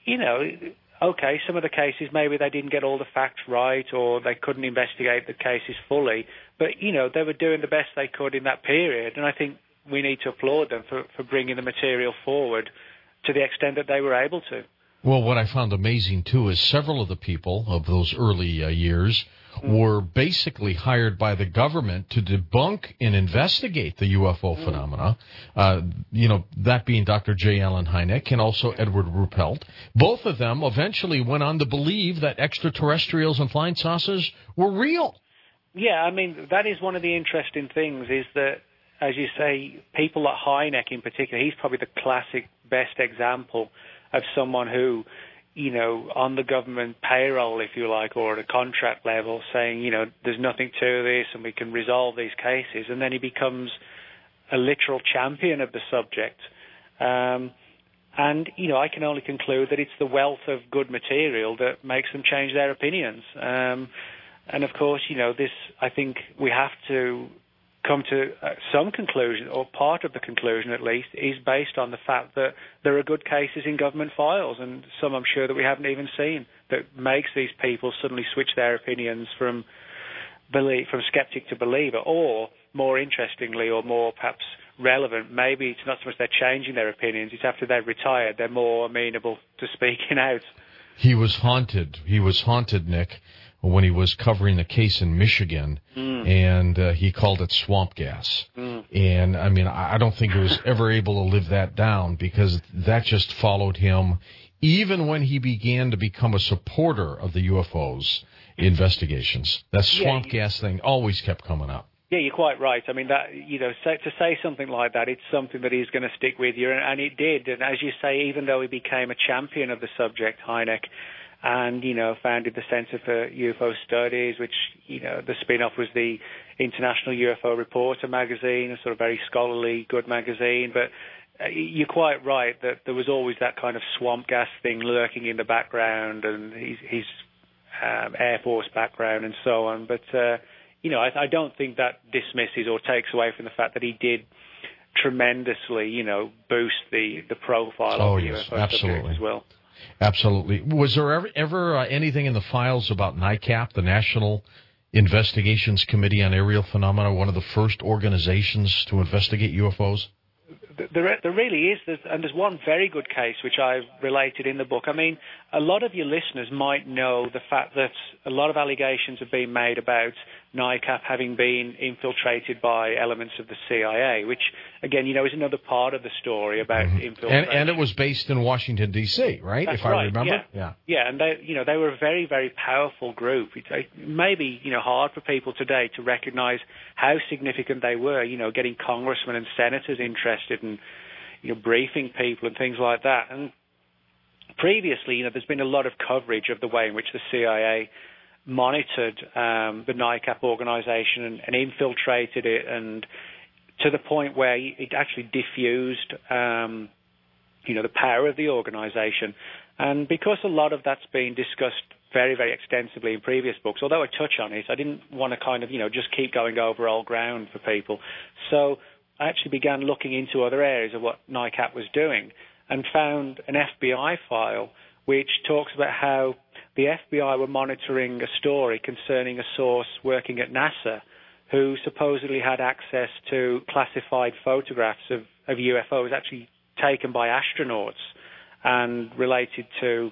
okay, some of the cases, maybe they didn't get all the facts right or they couldn't investigate the cases fully, but, they were doing the best they could in that period. And I think we need to applaud them for bringing the material forward to the extent that they were able to. Well, what I found amazing, too, is several of the people of those early years were basically hired by the government to debunk and investigate the UFO phenomena, that being Dr. J. Allen Hynek and also Edward Ruppelt. Both of them eventually went on to believe that extraterrestrials and flying saucers were real. Yeah, that is one of the interesting things is that, as you say, people like Hynek in particular, he's probably the classic best example of someone who, on the government payroll, if you like, or at a contract level, saying, there's nothing to this and we can resolve these cases. And then he becomes a literal champion of the subject. And, I can only conclude that it's the wealth of good material that makes them change their opinions. And, of course, this, I think we have to come to some conclusion, or part of the conclusion at least, is based on the fact that there are good cases in government files, and some I'm sure that we haven't even seen, that makes these people suddenly switch their opinions from skeptic to believer, or more interestingly, or more perhaps relevant, maybe it's not so much they're changing their opinions, it's after they've retired, they're more amenable to speaking out. He was haunted, Nick, when he was covering the case in Michigan, and he called it swamp gas. And, I don't think he was ever able to live that down because that just followed him even when he began to become a supporter of the UFOs investigations. That swamp gas thing always kept coming up. Yeah, you're quite right. That, to say something like that, it's something that is going to stick with you, and it did. And as you say, even though he became a champion of the subject, Hynek, and, founded the Center for UFO Studies, which, the spin-off was the International UFO Reporter magazine, a sort of very scholarly, good magazine. But you're quite right that there was always that kind of swamp gas thing lurking in the background, and his Air Force background and so on. But I don't think that dismisses or takes away from the fact that he did tremendously, boost the profile of the UFO subject as well. Absolutely. Was there ever anything in the files about NICAP, the National Investigations Committee on Aerial Phenomena, one of the first organizations to investigate UFOs? There really is, and there's one very good case which I've related in the book. I mean, a lot of your listeners might know the fact that a lot of allegations have been made about NICAP having been infiltrated by elements of the CIA, which, again, is another part of the story about infiltration. And it was based in Washington, D.C., right? That's if I remember? Yeah, and they were a very, very powerful group. It may be, hard for people today to recognize how significant they were, getting congressmen and senators interested and, briefing people and things like that. And previously, there's been a lot of coverage of the way in which the CIA monitored the NICAP organization and infiltrated it, and to the point where it actually diffused, the power of the organization. And because a lot of that's been discussed very, very extensively in previous books, although I touch on it, I didn't want to kind of, just keep going over old ground for people. So I actually began looking into other areas of what NICAP was doing and found an FBI file which talks about how the FBI were monitoring a story concerning a source working at NASA who supposedly had access to classified photographs of UFOs actually taken by astronauts and related to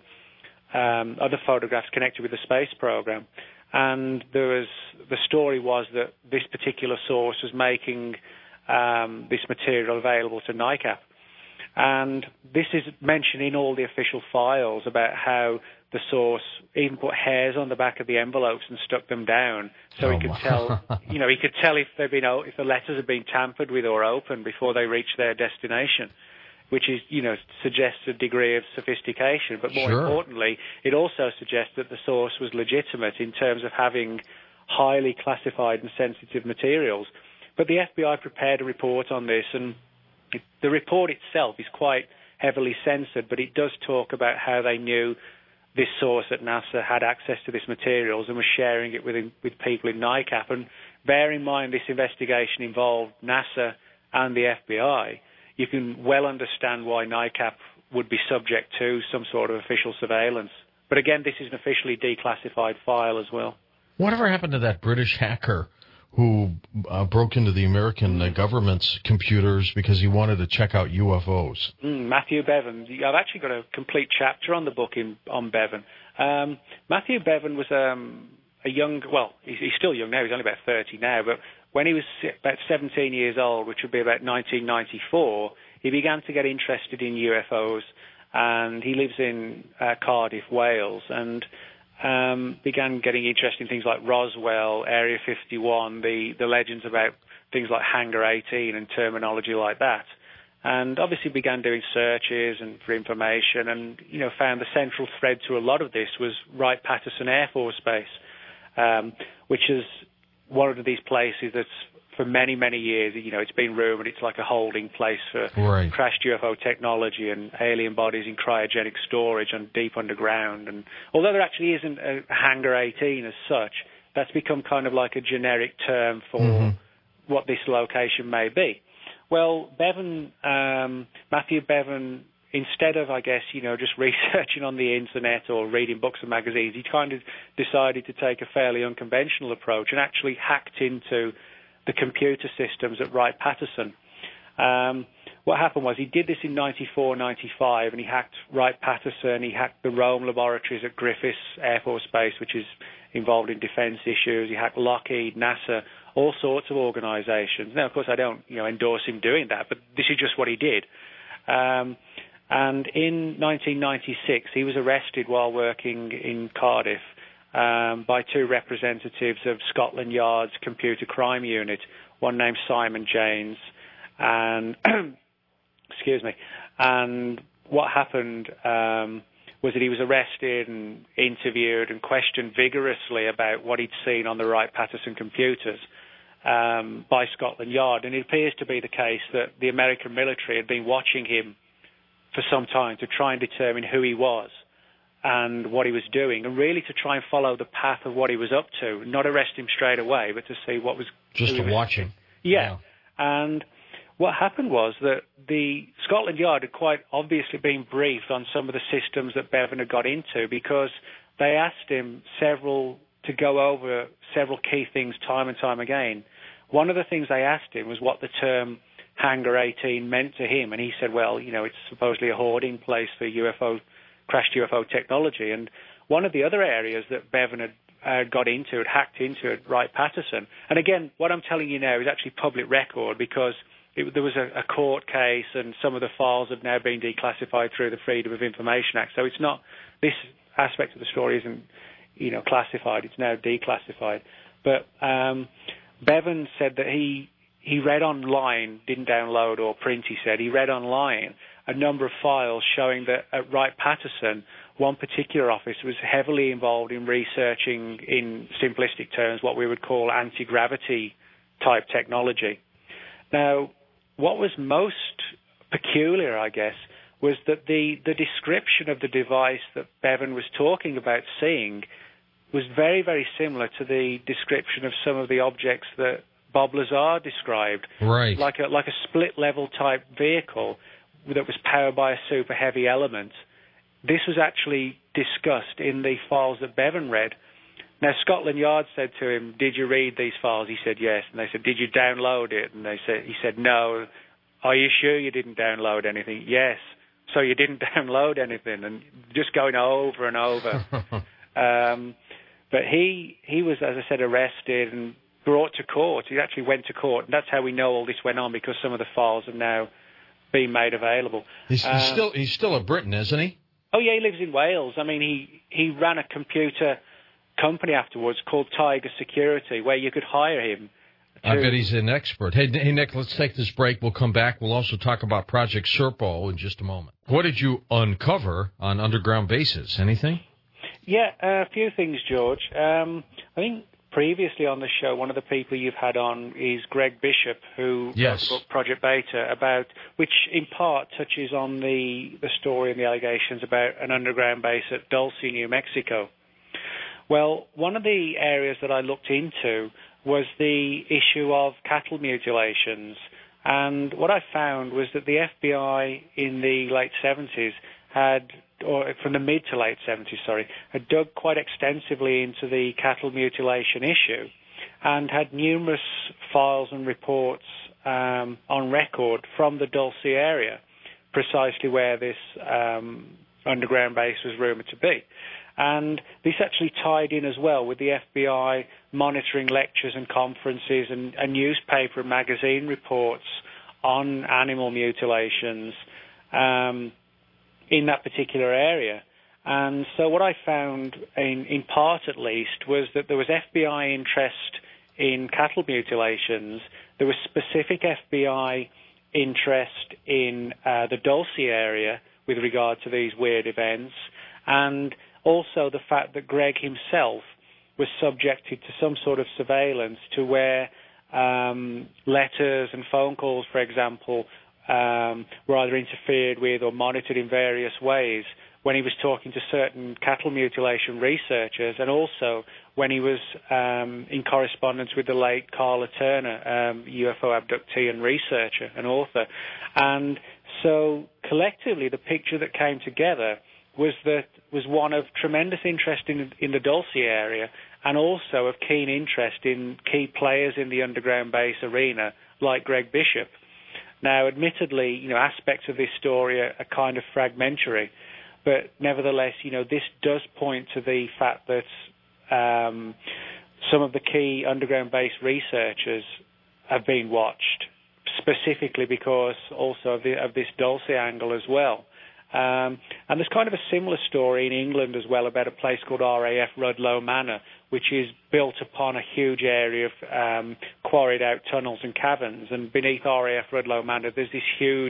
other photographs connected with the space program. And the story was that this particular source was making this material available to NICAP. And this is mentioned in all the official files about how the source even put hairs on the back of the envelopes and stuck them down, so he could tell, he could tell if the letters had been tampered with or opened before they reached their destination, which is, suggests a degree of sophistication. But more importantly, it also suggests that the source was legitimate in terms of having highly classified and sensitive materials. But the FBI prepared a report on this, and the report itself is quite heavily censored, but it does talk about how they knew this source at NASA had access to this materials and was sharing it with people in NICAP. And bear in mind this investigation involved NASA and the FBI. You can well understand why NICAP would be subject to some sort of official surveillance. But again, this is an officially declassified file as well. Whatever happened to that British hacker who broke into the American government's computers because he wanted to check out UFOs? Matthew Bevan. I've actually got a complete chapter on the book on Bevan. Matthew Bevan was a young, he's still young now, he's only about 30 now, but when he was about 17 years old, which would be about 1994, he began to get interested in UFOs, and he lives in Cardiff, Wales, and began getting interested in things like Roswell, Area 51, the legends about things like Hangar 18 and terminology like that. And obviously began doing searches and for information, and found the central thread to a lot of this was Wright-Patterson Air Force Base, which is one of these places that's for many, many years, it's been rumored it's like a holding place for crashed UFO technology and alien bodies in cryogenic storage and deep underground. And although there actually isn't a Hangar 18 as such, that's become kind of like a generic term for what this location may be. Well, Matthew Bevan, instead of, I guess, just researching on the internet or reading books and magazines, he kind of decided to take a fairly unconventional approach and actually hacked into the computer systems at Wright-Patterson. What happened was he did this in 94, 95, and he hacked Wright-Patterson, he hacked the Rome laboratories at Griffiths Air Force Base, which is involved in defense issues. He hacked Lockheed, NASA, all sorts of organizations. Now, of course, I don't endorse him doing that, but this is just what he did. And in 1996, he was arrested while working in Cardiff by two representatives of Scotland Yard's computer crime unit, one named Simon Janes, and excuse me. And what happened was that he was arrested and interviewed and questioned vigorously about what he'd seen on the Wright-Patterson computers. by Scotland Yard. And it appears to be the case that the American military had been watching him for some time to try and determine who he was and what he was doing, and really to try and follow the path of what he was up to, not arrest him straight away, but to see what was... Just to watch him. Yeah. And what happened was that the Scotland Yard had quite obviously been briefed on some of the systems that Bevan had got into, because they asked him to go over several key things time and time again. One of the things they asked him was what the term Hangar 18 meant to him, and he said, well, it's supposedly a hoarding place for crashed UFO technology. And one of the other areas that Bevan had got into, had hacked into at Wright-Patterson, and again, what I'm telling you now is actually public record, because there was a court case, and some of the files have now been declassified through the Freedom of Information Act. So it's not, this aspect of the story isn't, classified. It's now declassified. But Bevan said that he read online, didn't download or print, he said. He read online a number of files showing that at Wright-Patterson, one particular office was heavily involved in researching, in simplistic terms, what we would call anti-gravity type technology. Now, what was most peculiar, I guess, was that the description of the device that Bevan was talking about seeing was very, very similar to the description of some of the objects that Bob Lazar described. Right. Like a split-level type vehicle that was powered by a super heavy element. This was actually discussed in the files that Bevan read. Now, Scotland Yard said to him, did you read these files? He said yes. And they said, did you download it? And he said no. Are you sure you didn't download anything? Yes. So you didn't download anything, and just going over and over. But he was, as I said, arrested and brought to court. He actually went to court, and that's how we know all this went on, because some of the files have now been made available. He's still a Briton, isn't he? Oh yeah, he lives in Wales. I mean, he ran a computer company afterwards called Tiger Security, where you could hire him. I bet he's an expert. Hey, Nick, let's take this break. We'll come back. We'll also talk about Project Serpo in just a moment. What did you uncover on underground bases? Anything? Yeah, a few things, George. I think previously on the show, one of the people you've had on is Greg Bishop, who wrote the book Project Beta, which in part touches on the story and the allegations about an underground base at Dulce, New Mexico. Well, one of the areas that I looked into was the issue of cattle mutilations. And what I found was that the FBI in the late 70s from the mid to late 70s, had dug quite extensively into the cattle mutilation issue and had numerous files and reports on record from the Dulce area, precisely where this underground base was rumoured to be. And this actually tied in as well with the FBI monitoring lectures and conferences and newspaper and magazine reports on animal mutilations in that particular area. And so what I found, in part at least, was that there was FBI interest in cattle mutilations. There was specific FBI interest in the Dulce area with regard to these weird events, and also the fact that Greg himself was subjected to some sort of surveillance to where letters and phone calls, for example, were either interfered with or monitored in various ways when he was talking to certain cattle mutilation researchers, and also when he was in correspondence with the late Carla Turner, UFO abductee and researcher and author. And so collectively the picture that came together was one of tremendous interest in the Dulce area, and also of keen interest in key players in the underground base arena, like Greg Bishop. Now, admittedly, aspects of this story are kind of fragmentary, but nevertheless, this does point to the fact that some of the key underground base researchers have been watched, specifically because also of this Dulce angle as well. And there's kind of a similar story in England as well about a place called RAF Rudloe Manor, which is built upon a huge area of quarried out tunnels and caverns. And beneath RAF Rudloe Manor, there's this huge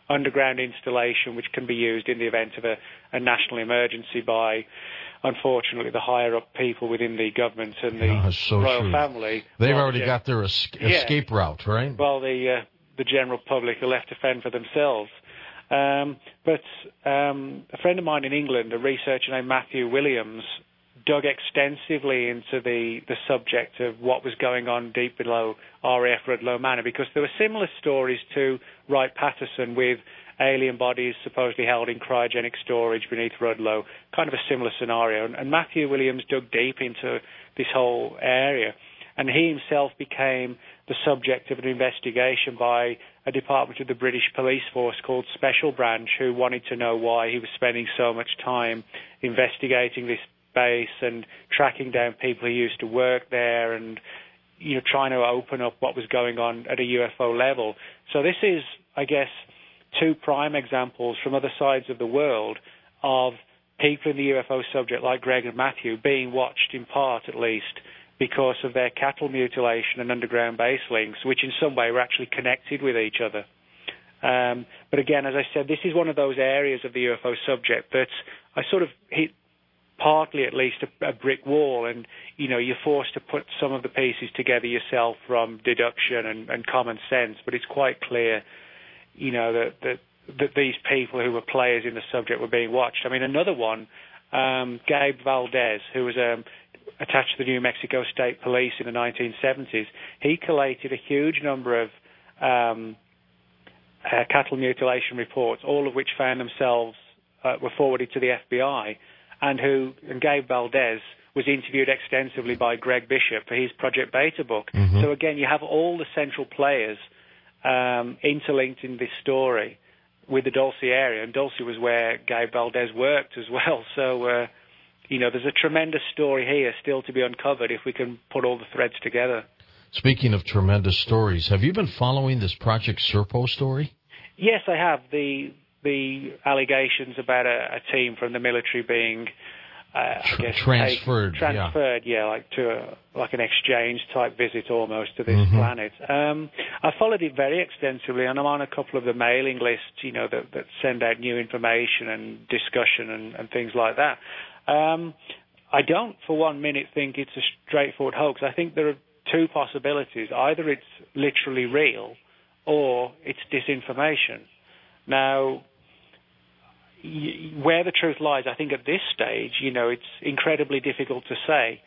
underground installation which can be used in the event of a national emergency by, unfortunately, the higher-up people within the government and the royal family. They've already got their escape route, right? Well, the general public are left to fend for themselves. But a friend of mine in England, a researcher named Matthew Williams, dug extensively into the subject of what was going on deep below RAF Rudloe Manor, because there were similar stories to Wright Patterson with alien bodies supposedly held in cryogenic storage beneath Rudloe, kind of a similar scenario. And Matthew Williams dug deep into this whole area, and he himself became the subject of an investigation by a department of the British police force called Special Branch, who wanted to know why he was spending so much time investigating this base and tracking down people who used to work there and, trying to open up what was going on at a UFO level. So this is, I guess, two prime examples from other sides of the world of people in the UFO subject like Greg and Matthew being watched, in part at least, because of their cattle mutilation and underground base links, which in some way were actually connected with each other. But again, as I said, this is one of those areas of the UFO subject that I sort of hit partly at least a brick wall, and you're forced to put some of the pieces together yourself from deduction and common sense. But it's quite clear, that these people who were players in the subject were being watched. I mean, another one, Gabe Valdez, who was attached to the New Mexico State Police in the 1970s, he collated a huge number of cattle mutilation reports, all of which found themselves were forwarded to the FBI. And Gabe Valdez was interviewed extensively by Greg Bishop for his Project Beta book. Mm-hmm. So again, you have all the central players interlinked in this story with the Dulce area, and Dulce was where Gabe Valdez worked as well. So, there's a tremendous story here still to be uncovered if we can put all the threads together. Speaking of tremendous stories, have you been following this Project Serpo story? Yes, I have. The allegations about a team from the military being, transferred, like to like an exchange type visit almost to this planet. I followed it very extensively, and I'm on a couple of the mailing lists, that send out new information and discussion and things like that. I don't for 1 minute think it's a straightforward hoax. I think there are two possibilities. Either it's literally real or it's disinformation. Now, where the truth lies, I think at this stage, it's incredibly difficult to say.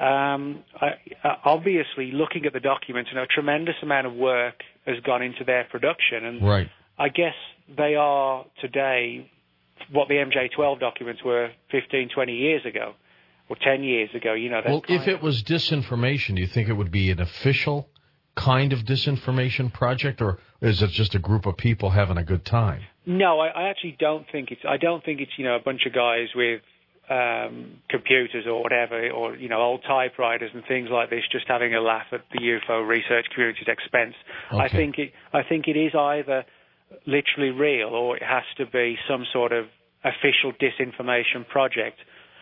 Obviously, looking at the documents, a tremendous amount of work has gone into their production. And right. I guess they are today what the MJ-12 documents were 15, 20 years ago, or 10 years ago. Well, if it was disinformation, do you think it would be an official kind of disinformation project, or is it just a group of people having a good time? No, I actually don't think it's. I don't think it's a bunch of guys with computers or whatever, or old typewriters and things like this, just having a laugh at the UFO research community's expense. Okay. I think it is either literally real or it has to be some sort of official disinformation project.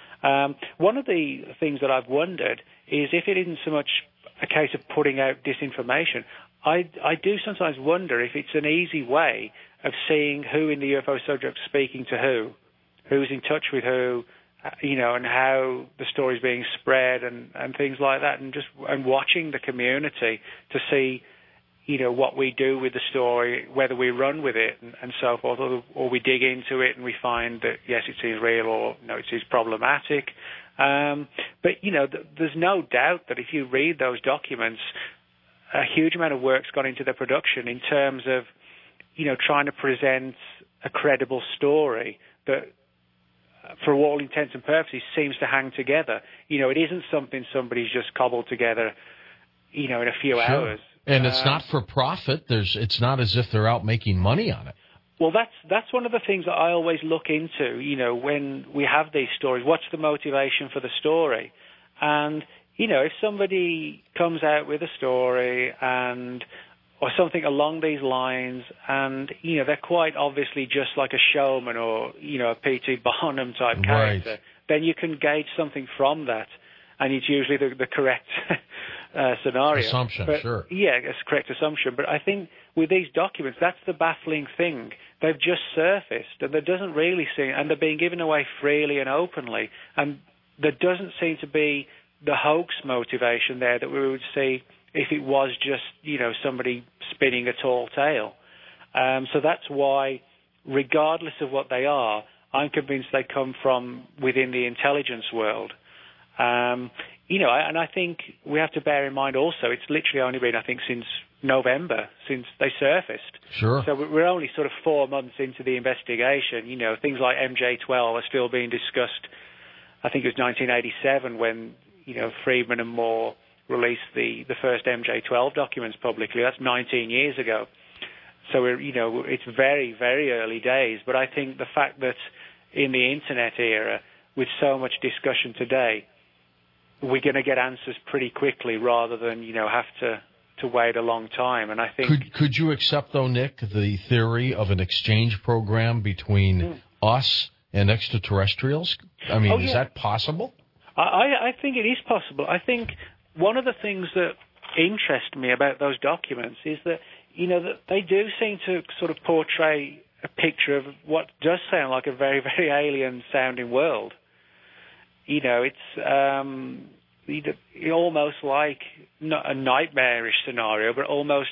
One of the things that I've wondered is if it isn't so much a case of putting out disinformation. I do sometimes wonder if it's an easy way of seeing who in the UFO subject is speaking to who's in touch with who, and how the story's being spread and things like that, and watching the community to see, what we do with the story, whether we run with it and so forth, or we dig into it and we find that, yes, it seems real or, no, it seems problematic. But, there's no doubt that if you read those documents, a huge amount of work's gone into the production in terms of, trying to present a credible story that, for all intents and purposes, seems to hang together. It isn't something somebody's just cobbled together, in a few hours. And it's not for profit. It's not as if they're out making money on it. Well, that's one of the things that I always look into, when we have these stories. What's the motivation for the story? And, if somebody comes out with a story or something along these lines, and, they're quite obviously just like a showman or, a P.T. Barnum type character, right, then you can gauge something from that, and it's usually the correct scenario. Assumption, but, sure. Yeah, it's a correct assumption. But I think with these documents, that's the baffling thing. they've just surfaced, and there doesn't really seem, and they're being given away freely and openly, and there doesn't seem to be the hoax motivation there that we would see if it was just, somebody spinning a tall tale. So that's why, regardless of what they are, I'm convinced they come from within the intelligence world. And I think we have to bear in mind also, it's literally only been, I think, since November, since they surfaced. Sure. So we're only sort of 4 months into the investigation. Things like MJ12 are still being discussed. I think it was 1987 when, Friedman and Moore released the first MJ12 documents publicly. That's 19 years ago. So it's very, very early days. But I think the fact that in the internet era, with so much discussion today, we're going to get answers pretty quickly rather than have to wait a long time. And I think could you accept, though, Nick, the theory of an exchange program between us and extraterrestrials? I mean, is that possible? I think it is possible. I think one of the things that interest me about those documents is that that they do seem to sort of portray a picture of what does sound like a very, very alien-sounding world. It's almost like not a nightmarish scenario, but almost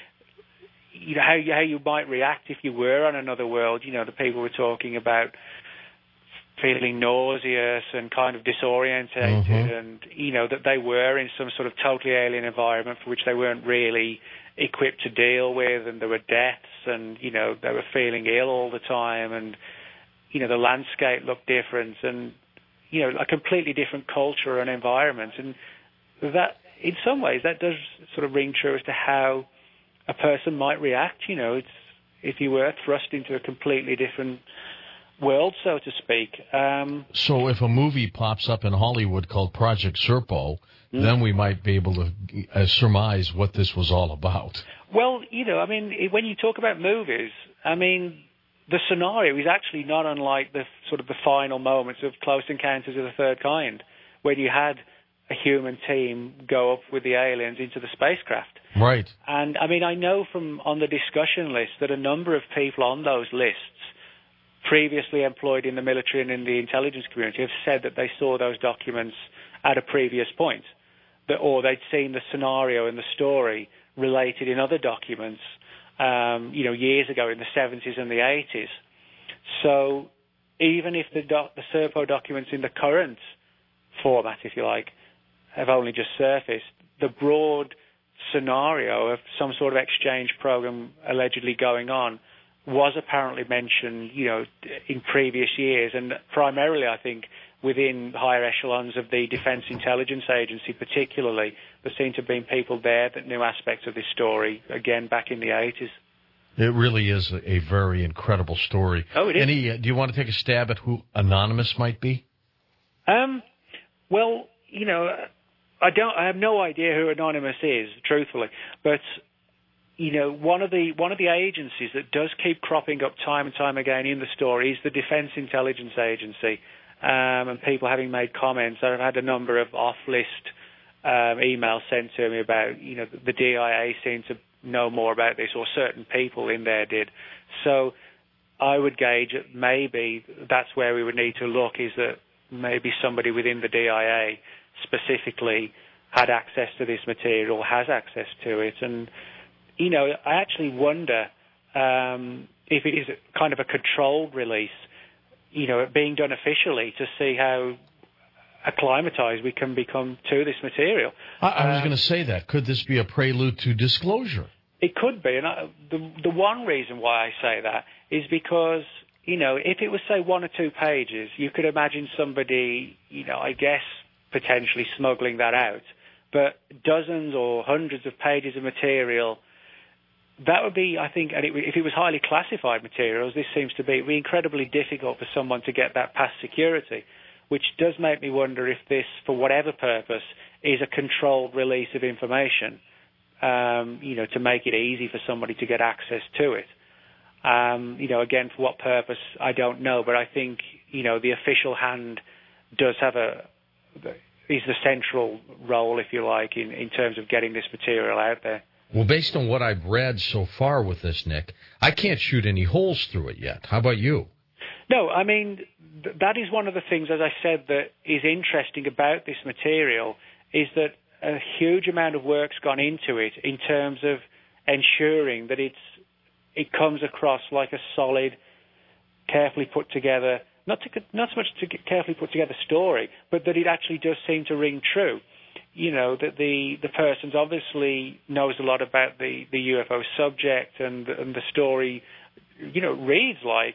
how you might react if you were on another world. The people were talking about feeling nauseous and kind of disorientated, and that they were in some sort of totally alien environment for which they weren't really equipped to deal with, and there were deaths, and they were feeling ill all the time, and the landscape looked different, and a completely different culture and environment. And that, in some ways, that does sort of ring true as to how a person might react. It's if you were thrust into a completely different world, so to speak. So if a movie pops up in Hollywood called Project Serpo, then we might be able to surmise what this was all about. Well, when you talk about movies, the scenario is actually not unlike the sort of the final moments of Close Encounters of the Third Kind, when you had a human team go up with the aliens into the spacecraft. Right. And, I know from on the discussion list that a number of people on those lists, previously employed in the military and in the intelligence community, have said that they saw those documents at a previous point, or they'd seen the scenario and the story related in other documents, years ago in the 70s and the 80s. So even if the Serpo documents in the current format, if you like, have only just surfaced, the broad scenario of some sort of exchange program allegedly going on was apparently mentioned, in previous years, and primarily, I think, within higher echelons of the Defense Intelligence Agency particularly. There seemed to have been people there that knew aspects of this story, again, back in the 80s. It really is a very incredible story. Oh, it is. Do you want to take a stab at who Anonymous might be? Well, I have no idea who Anonymous is, truthfully, but one of the agencies that does keep cropping up time and time again in the story is the Defense Intelligence Agency, and people having made comments. I've had a number of off-list emails sent to me about, the DIA seemed to know more about this, or certain people in there did. So I would gauge that maybe that's where we would need to look, is that maybe somebody within the DIA specifically had access to this material, has access to it. And, I actually wonder if it is kind of a controlled release, being done officially, to see how acclimatized we can become to this material. I was going to say that. Could this be a prelude to disclosure? It could be. And the one reason why I say that is because, if it was, say, 1 or 2 pages, you could imagine somebody, I guess, potentially smuggling that out. But dozens or hundreds of pages of material, that would be, I think, and if it was highly classified materials, this seems to be, it'd be incredibly difficult for someone to get that past security, which does make me wonder if this, for whatever purpose, is a controlled release of information, to make it easy for somebody to get access to it. Again, for what purpose, I don't know, but I think, the official hand does have is the central role, if you like, in terms of getting this material out there. Well, based on what I've read so far with this, Nick, I can't shoot any holes through it yet. How about you? No, I mean, that is one of the things, as I said, that is interesting about this material, is that a huge amount of work's gone into it in terms of ensuring that it comes across like a solid, carefully put together, not so much to carefully put together story, but that it actually does seem to ring true. You know, that the person obviously knows a lot about the UFO subject, and the story, you know, reads like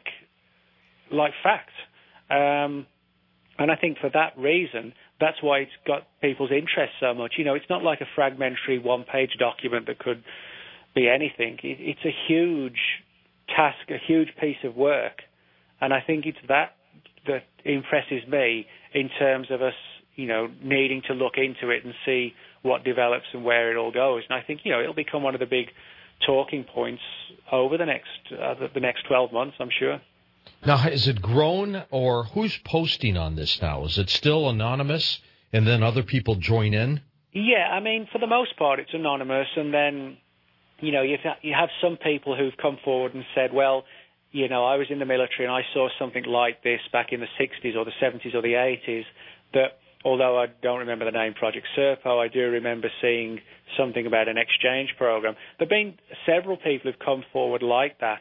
fact. And I think for that reason, that's why it's got people's interest so much. You know, it's not like a fragmentary one-page document that could be anything. It's a huge task, a huge piece of work. And I think it's that impresses me in terms of us, you know, needing to look into it and see what develops and where it all goes. And I think, you know, it'll become one of the big talking points over the next 12 months, I'm sure. Now, has it grown, or who's posting on this now? Is it still anonymous, and then other people join in? Yeah, I mean, for the most part, it's anonymous, and then, you know, you have some people who've come forward and said, well, you know, I was in the military and I saw something like this back in the 60s or the 70s or the 80s, that although I don't remember the name Project Serpo, I do remember seeing something about an exchange program. There have been several people who've come forward like that.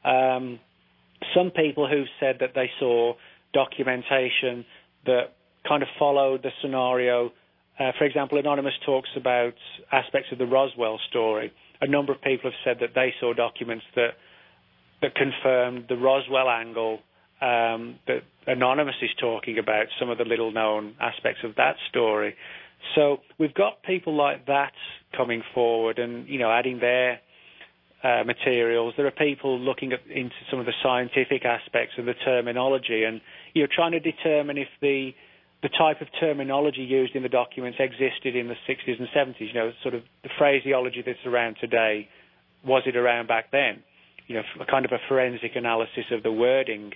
Some people who've said that they saw documentation that kind of followed the scenario. For example, Anonymous talks about aspects of the Roswell story. A number of people have said that they saw documents that confirmed the Roswell angle that Anonymous is talking about, some of the little-known aspects of that story. So we've got people like that coming forward and, you know, adding their materials. There are people looking into some of the scientific aspects of the terminology, and you're trying to determine if the type of terminology used in the documents existed in the 60s and 70s. You know, sort of the phraseology that's around today, was it around back then? You know, kind of a forensic analysis of the wording.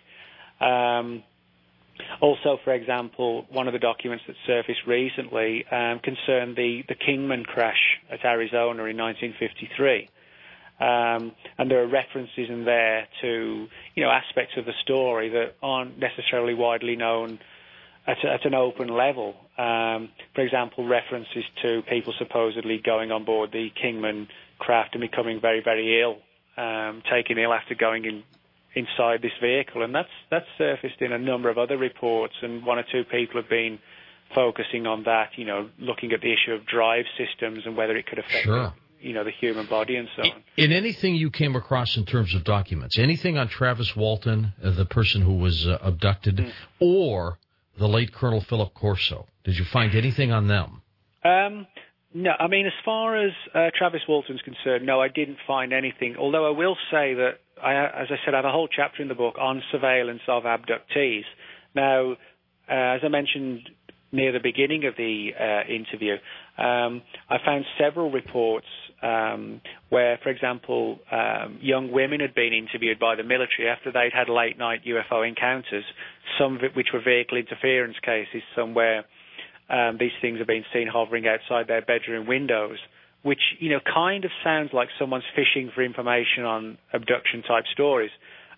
Also, for example, one of the documents that surfaced recently concerned the Kingman crash at Arizona in 1953. And there are references in there to, you know, aspects of the story that aren't necessarily widely known at an open level. For example, references to people supposedly going on board the Kingman craft and becoming very, very ill, taken ill after going inside this vehicle. And that's surfaced in a number of other reports, and one or two people have been focusing on that, you know, looking at the issue of drive systems and whether it could affect you know, the human body and so on. In anything you came across in terms of documents, anything on Travis Walton, the person who was abducted, or the late Colonel Philip Corso, did you find anything on them? No, I mean, as far as Travis Walton's concerned, no, I didn't find anything. Although I will say that, as I said, I have a whole chapter in the book on surveillance of abductees. Now, as I mentioned near the beginning of the interview, I found several reports where, for example, young women had been interviewed by the military after they'd had late-night UFO encounters, some of it which were vehicle interference cases, somewhere these things have been seen hovering outside their bedroom windows, which, you know, kind of sounds like someone's fishing for information on abduction-type stories.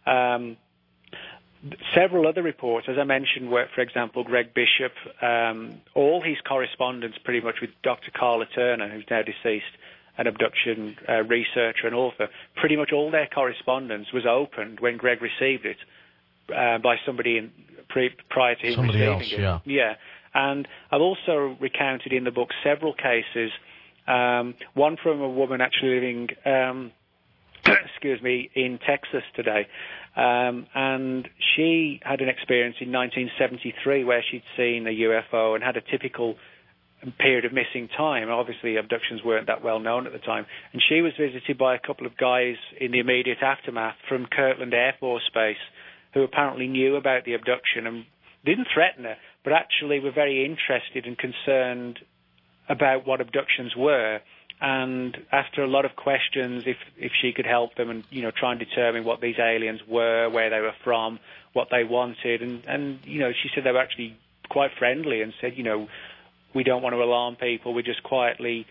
Several other reports, as I mentioned, were, for example, Greg Bishop, all his correspondence pretty much with Dr. Carla Turner, who's now deceased, an abduction researcher and author, pretty much all their correspondence was opened when Greg received it by somebody prior to him receiving it. Yeah. And I've also recounted in the book several cases, one from a woman actually living, in Texas today. And she had an experience in 1973 where she'd seen a UFO and had a typical period of missing time. Obviously, abductions weren't that well known at the time. And she was visited by a couple of guys in the immediate aftermath from Kirtland Air Force Base who apparently knew about the abduction and didn't threaten her, but actually were very interested and concerned about what abductions were. And after a lot of questions, if she could help them and, you know, try and determine what these aliens were, where they were from, what they wanted, and you know, she said they were actually quite friendly and said, you know, we don't want to alarm people. We're just quietly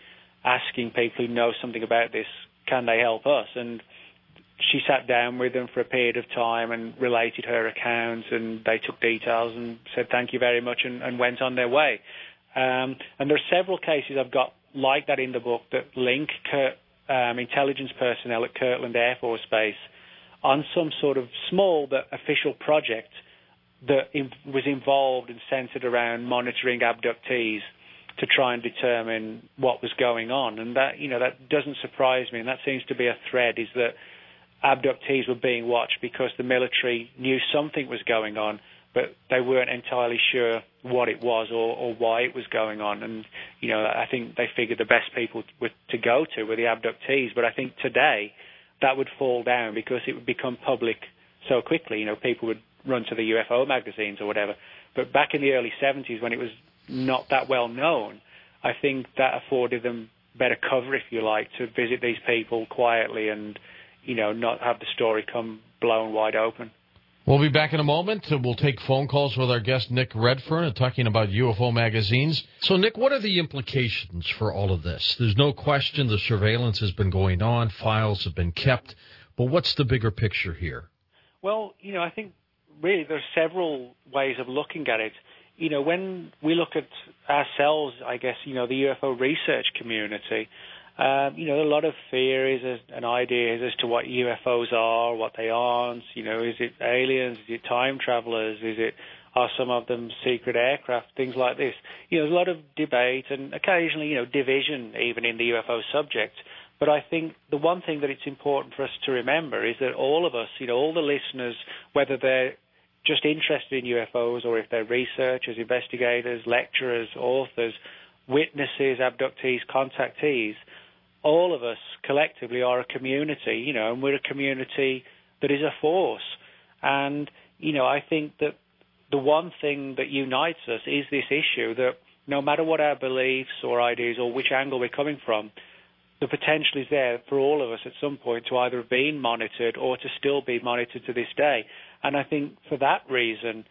asking people who know something about this, can they help us? And she sat down with them for a period of time and related her accounts, and they took details and said thank you very much and went on their way. And there are several cases I've got like that in the book that link intelligence personnel at Kirtland Air Force Base on some sort of small but official project that was involved and centered around monitoring abductees to try and determine what was going on. And that, that doesn't surprise me, and that seems to be a thread, is that abductees were being watched because the military knew something was going on, but they weren't entirely sure what it was or why it was going on. And, I think they figured the best people to go to were the abductees. But I think today that would fall down because it would become public so quickly. People would run to the UFO magazines or whatever. But back in the early 70s, when it was not that well known, I think that afforded them better cover, if you like, to visit these people quietly and, not have the story come blown wide open. We'll be back in a moment. We'll take phone calls with our guest, Nick Redfern, talking about UFO magazines. So, Nick, what are the implications for all of this? There's no question the surveillance has been going on, files have been kept, but what's the bigger picture here? Well, I think really there's several ways of looking at it. When we look at ourselves, I guess, the UFO research community, a lot of theories and ideas as to what UFOs are, what they aren't. Is it aliens? Is it time travelers? Are some of them secret aircraft? Things like this. There's a lot of debate and occasionally, division even in the UFO subject. But I think the one thing that it's important for us to remember is that all of us, all the listeners, whether they're just interested in UFOs or if they're researchers, investigators, lecturers, authors, witnesses, abductees, contactees, all of us collectively are a community, and we're a community that is a force. And, I think that the one thing that unites us is this issue that no matter what our beliefs or ideas or which angle we're coming from, the potential is there for all of us at some point to either have been monitored or to still be monitored to this day. And I think for that reason,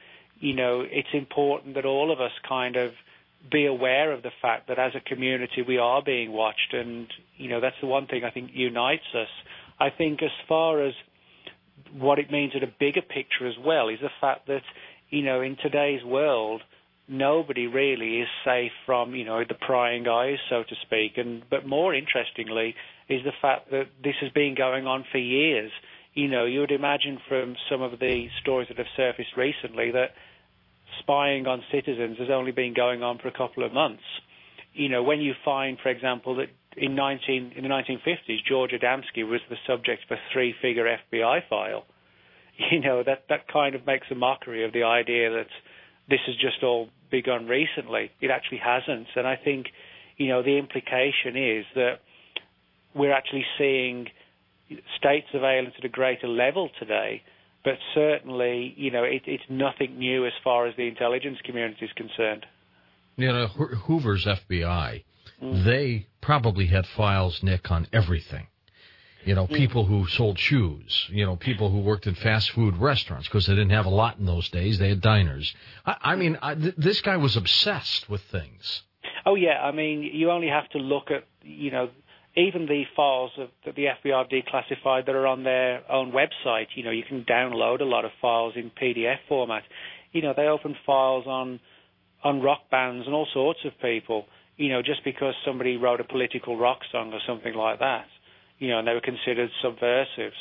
it's important that all of us kind of be aware of the fact that as a community we are being watched, and that's the one thing I think unites us. I think as far as what it means at a bigger picture as well is the fact that in today's world nobody really is safe from the prying eyes, so to speak. But more interestingly is the fact that this has been going on for years. You would imagine from some of the stories that have surfaced recently that spying on citizens has only been going on for a couple of months. When you find, for example, that in the 1950s, George Adamski was the subject of a 3-figure FBI file, that kind of makes a mockery of the idea that this has just all begun recently. It actually hasn't. And I think, the implication is that we're actually seeing state surveillance at a greater level today. But certainly, it's nothing new as far as the intelligence community is concerned. Hoover's FBI, they probably had files, Nick, on everything. People who sold shoes, people who worked in fast food restaurants, because they didn't have a lot in those days. They had diners. This guy was obsessed with things. Oh, yeah. You only have to look at, even the files that the FBI have declassified that are on their own website. You can download a lot of files in PDF format. They open files on rock bands and all sorts of people, just because somebody wrote a political rock song or something like that, and they were considered subversives.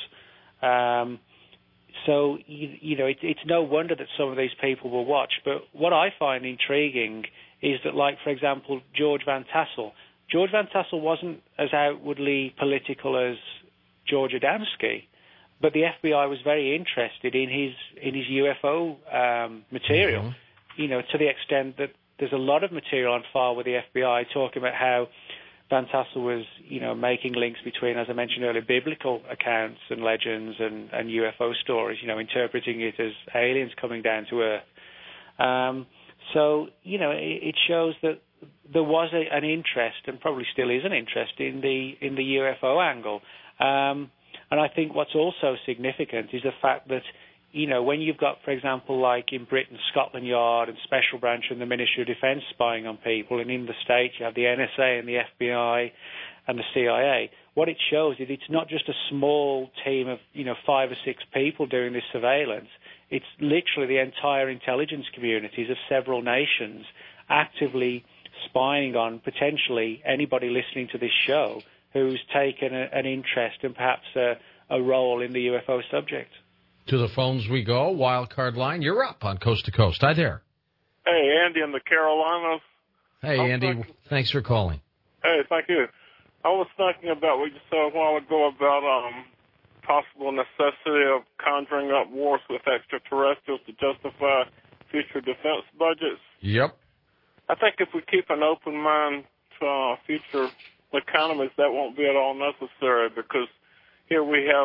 So, it's no wonder that some of these people were watched. But what I find intriguing is that, like, for example, George Van Tassel. George Van Tassel wasn't as outwardly political as George Adamski, but the FBI was very interested in his UFO material, to the extent that there's a lot of material on file with the FBI talking about how Van Tassel was, making links between, as I mentioned earlier, biblical accounts and legends and UFO stories, interpreting it as aliens coming down to Earth. So, it shows that there was an interest, and probably still is an interest, in the UFO angle. And I think what's also significant is the fact that when you've got, for example, like in Britain, Scotland Yard and Special Branch and the Ministry of Defence spying on people, and in the States you have the NSA and the FBI and the CIA, what it shows is it's not just a small team of, 5 or 6 people doing this surveillance. It's literally the entire intelligence communities of several nations actively spying on potentially anybody listening to this show who's taken an interest and perhaps a role in the UFO subject. To the phones we go. Wildcard line, you're up on Coast to Coast. Hi there. Hey, Andy in the Carolinas. Hey, Andy. Thanks for calling. Hey, thank you. I was thinking about what you said a while ago about possible necessity of conjuring up wars with extraterrestrials to justify future defense budgets. Yep. I think if we keep an open mind to future economies, that won't be at all necessary, because here we have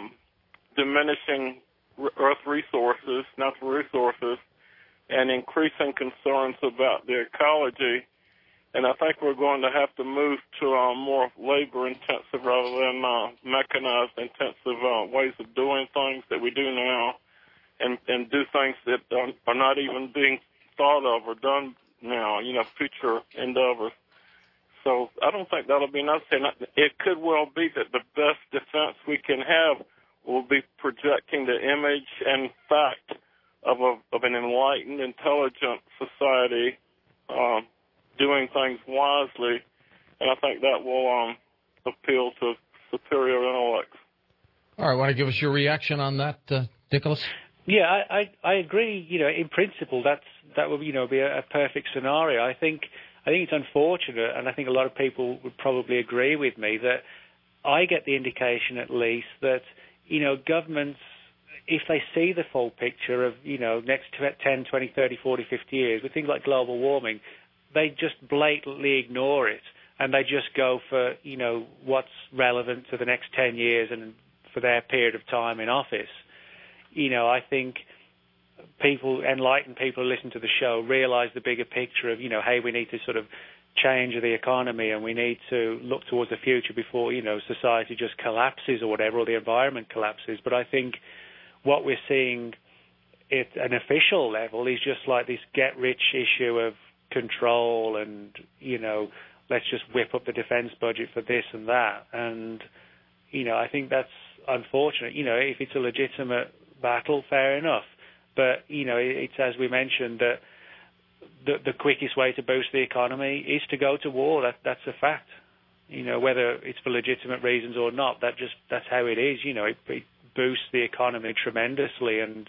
diminishing Earth resources, natural resources, and increasing concerns about the ecology. And I think we're going to have to move to more labor-intensive rather than mechanized, intensive ways of doing things that we do now, and do things that are not even being thought of or done now, future endeavors. So I don't think that'll be necessary. It could well be that the best defense we can have will be projecting the image and fact of an enlightened, intelligent society doing things wisely, and I think that will appeal to superior intellects. All right, want to give us your reaction on that, Nicholas? Yeah, I agree. In principle, that would be a perfect scenario. I think it's unfortunate, and I think a lot of people would probably agree with me, that I get the indication at least that governments, if they see the full picture of next 10, 20, 30, 40, 50 years with things like global warming, they just blatantly ignore it, and they just go for what's relevant to the next 10 years and for their period of time in office. I think enlightened people who listen to the show realize the bigger picture of, hey, we need to sort of change the economy and we need to look towards the future before, society just collapses or whatever, or the environment collapses. But I think what we're seeing at an official level is just like this get-rich issue of control and, let's just whip up the defense budget for this and that. And, I think that's unfortunate. If it's a legitimate battle, fair enough. But, it's, as we mentioned, that the quickest way to boost the economy is to go to war. That's a fact. Whether it's for legitimate reasons or not, that's how it is. It boosts the economy tremendously, and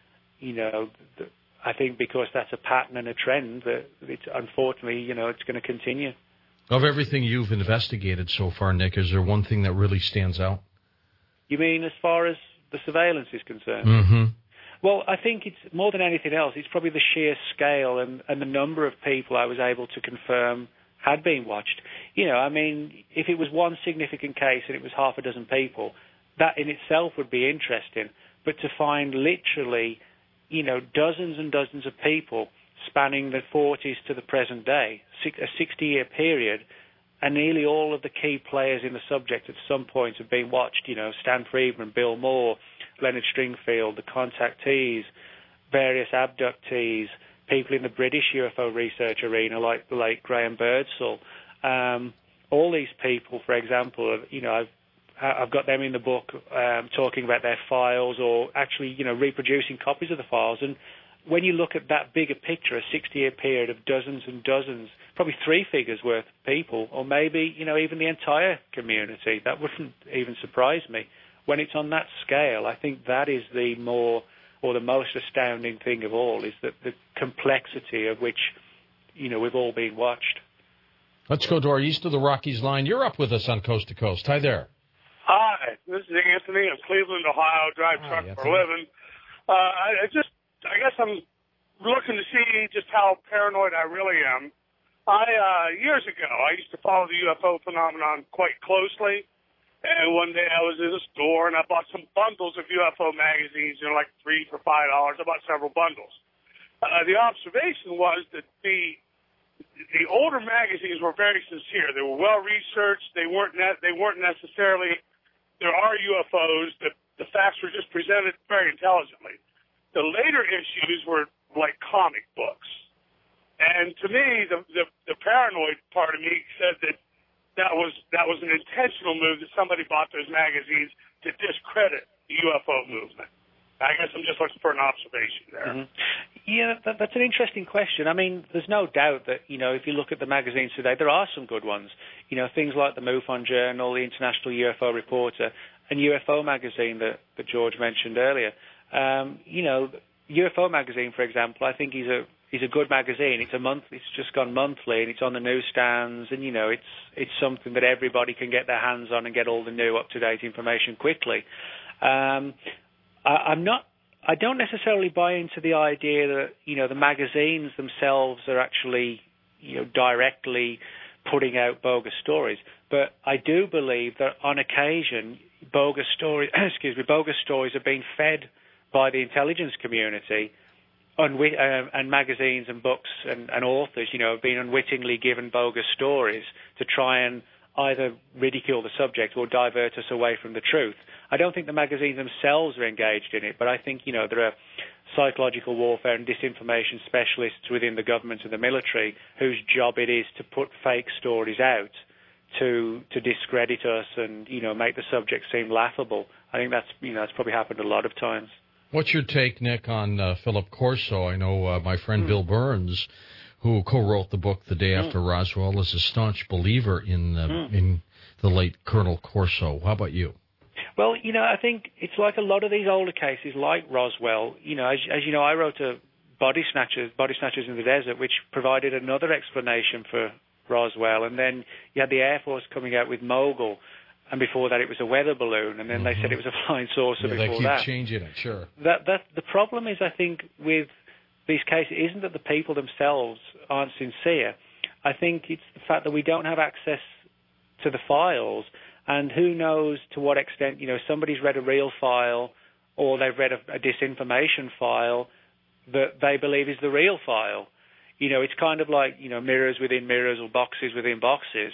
I think because that's a pattern and a trend, that it's unfortunately it's going to continue. Of everything you've investigated so far, Nick, is there one thing that really stands out? You mean as far as the surveillance is concerned? Mm-hmm. Well, I think it's more than anything else, it's probably the sheer scale and the number of people I was able to confirm had been watched. If it was one significant case and it was half a dozen people, that in itself would be interesting. But to find literally, dozens and dozens of people spanning the 40s to the present day, a 60-year period, and nearly all of the key players in the subject at some point have been watched, Stan Friedman, Bill Moore, Leonard Stringfield, the contactees, various abductees, people in the British UFO research arena like the late Graham Birdsall. All these people, for example, I've got them in the book talking about their files or actually, reproducing copies of the files. And when you look at that bigger picture, a 60-year period of dozens and dozens, probably 3 figures worth of people, or maybe, even the entire community, that wouldn't even surprise me. When it's on that scale, I think that is the most astounding thing of all, is that the complexity of which, we've all been watched. Let's go to our East of the Rockies line. You're up with us on Coast to Coast. Hi there. Hi, this is Anthony in Cleveland, Ohio. Drive truck for a living. I guess I'm looking to see just how paranoid I really am. Years ago, I used to follow the UFO phenomenon quite closely. And one day I was in a store and I bought some bundles of UFO magazines, like $3 for $5. I bought several bundles. The observation was that the older magazines were very sincere. They were well researched. They weren't necessarily. There are UFOs, the facts were just presented very intelligently. The later issues were like comic books. And to me, the paranoid part of me said that was an intentional move that somebody bought those magazines to discredit the UFO movement. I guess I'm just looking for an observation there. Mm-hmm. Yeah, that's an interesting question. I mean, there's no doubt that, if you look at the magazines today, there are some good ones. Things like the MUFON Journal, the International UFO Reporter, and UFO Magazine that George mentioned earlier. UFO Magazine, for example, I think is a good magazine. It's just gone monthly, and it's on the newsstands, and it's something that everybody can get their hands on and get all the new up-to-date information quickly. I don't necessarily buy into the idea that the magazines themselves are actually directly putting out bogus stories, but I do believe that on occasion bogus stories are being fed by the intelligence community, and magazines and books and authors have been unwittingly given bogus stories to try and either ridicule the subject or divert us away from the truth. I don't think the magazines themselves are engaged in it, but I think, there are psychological warfare and disinformation specialists within the government and the military whose job it is to put fake stories out to discredit us and, make the subject seem laughable. I think that's probably happened a lot of times. What's your take, Nick, on Philip Corso? I know my friend Bill Burns, who co-wrote the book The Day After Roswell, is a staunch believer in the late Colonel Corso. How about you? Well, I think it's like a lot of these older cases, like Roswell. As you know, I wrote a Body Snatchers in the Desert, which provided another explanation for Roswell. And then you had the Air Force coming out with Mogul, and before that it was a weather balloon, and then they said it was a flying saucer before that. They keep changing it, sure. The problem is, I think, with these cases isn't that the people themselves aren't sincere. I think it's the fact that we don't have access to the files, and who knows to what extent, somebody's read a real file or they've read a disinformation file that they believe is the real file. It's kind of like, mirrors within mirrors or boxes within boxes.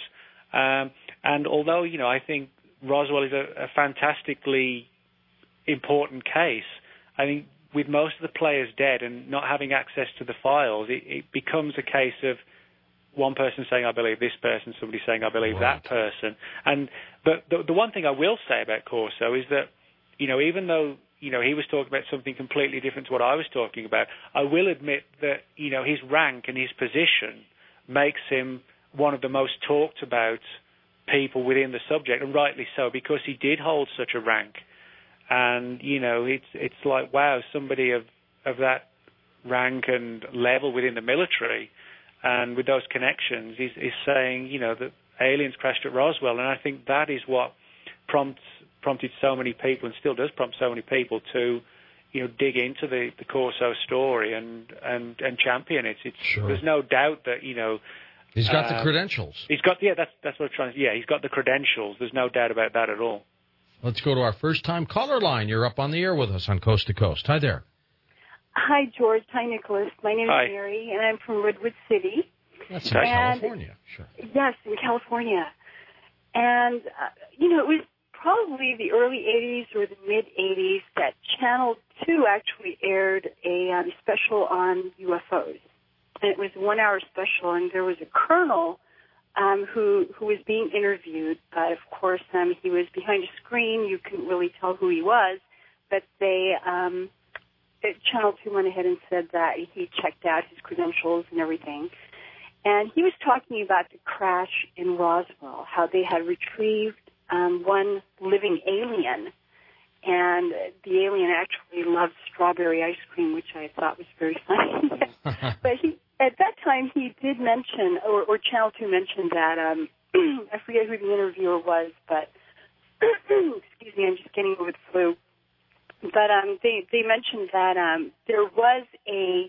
And although, I think Roswell is a fantastically important case, I think with most of the players dead and not having access to the files, it becomes a case of one person saying, I believe this person, somebody saying, I believe that person. But the one thing I will say about Corso is that, even though, he was talking about something completely different to what I was talking about, I will admit that, his rank and his position makes him one of the most talked about people within the subject, and rightly so, because he did hold such a rank. And, it's like, wow, somebody of that rank and level within the military and with those connections is saying, that aliens crashed at Roswell. And I think that is what prompted so many people, and still does prompt so many people to, dig into the Corso story and champion it. Sure. There's no doubt that, he's got the credentials. He's got, that's what I'm trying to, he's got the credentials. There's no doubt about that at all. Let's go to our first-time caller line. You're up on the air with us on Coast to Coast. Hi there. Hi, George. Hi, Nicholas. My name is Mary, and I'm from Redwood City. That's in California, sure. Yes, in California. And, it was probably the early 80s or the mid-80s that Channel 2 actually aired a special on UFOs. And it was a 1-hour special, and there was a colonel who was being interviewed. But, of course, he was behind a screen. You couldn't really tell who he was. But Channel 2 went ahead and said that he checked out his credentials and everything. And he was talking about the crash in Roswell, how they had retrieved one living alien. And the alien actually loved strawberry ice cream, which I thought was very funny. But at that time, he did mention, or Channel 2 mentioned that, I forget who the interviewer was, but, excuse me, I'm just getting over the flu. But they mentioned that there was a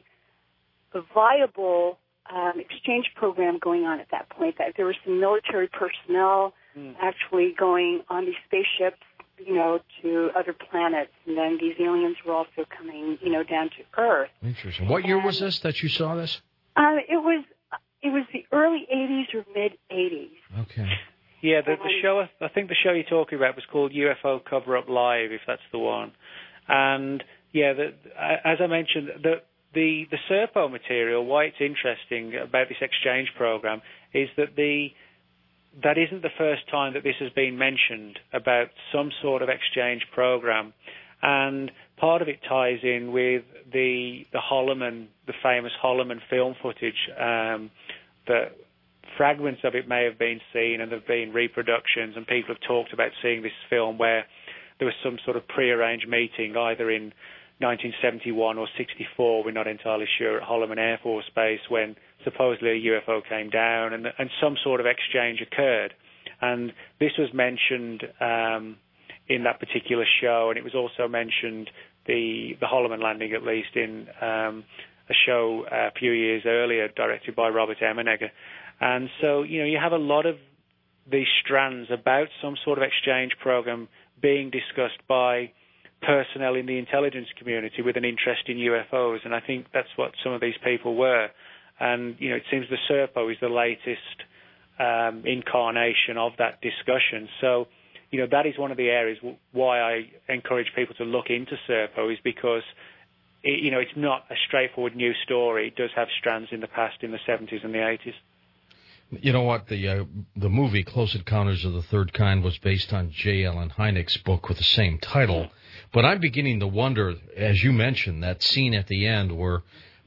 viable exchange program going on at that point, that there were some military personnel actually going on these spaceships, to other planets, and then these aliens were also coming, down to Earth. Interesting. What year was this that you saw this? It was the early 80s or mid 80s. Okay. Yeah, the show. I think the show you're talking about was called UFO Cover Up Live, if that's the one. And yeah, as I mentioned, the Serpo material. Why it's interesting about this exchange program is that that isn't the first time that this has been mentioned about some sort of exchange program, and part of it ties in with the famous Holloman film footage. That fragments of it may have been seen, and there have been reproductions, and people have talked about seeing this film where there was some sort of prearranged meeting, either in 1971 or 64, we're not entirely sure, at Holloman Air Force Base, when supposedly a UFO came down and some sort of exchange occurred. And this was mentioned in that particular show, and it was also mentioned, the Holloman landing at least, in a show a few years earlier directed by Robert Emenegger. And so, you have a lot of these strands about some sort of exchange program being discussed by personnel in the intelligence community with an interest in UFOs, and I think that's what some of these people were. And, it seems the Serpo is the latest incarnation of that discussion. So, that is one of the areas why I encourage people to look into Serpo, is because it's not a straightforward new story. It does have strands in the past, in the 70s and the 80s. You know what? The movie Close Encounters of the Third Kind was based on J. Allen Hynek's book with the same title. But I'm beginning to wonder, as you mentioned, that scene at the end where,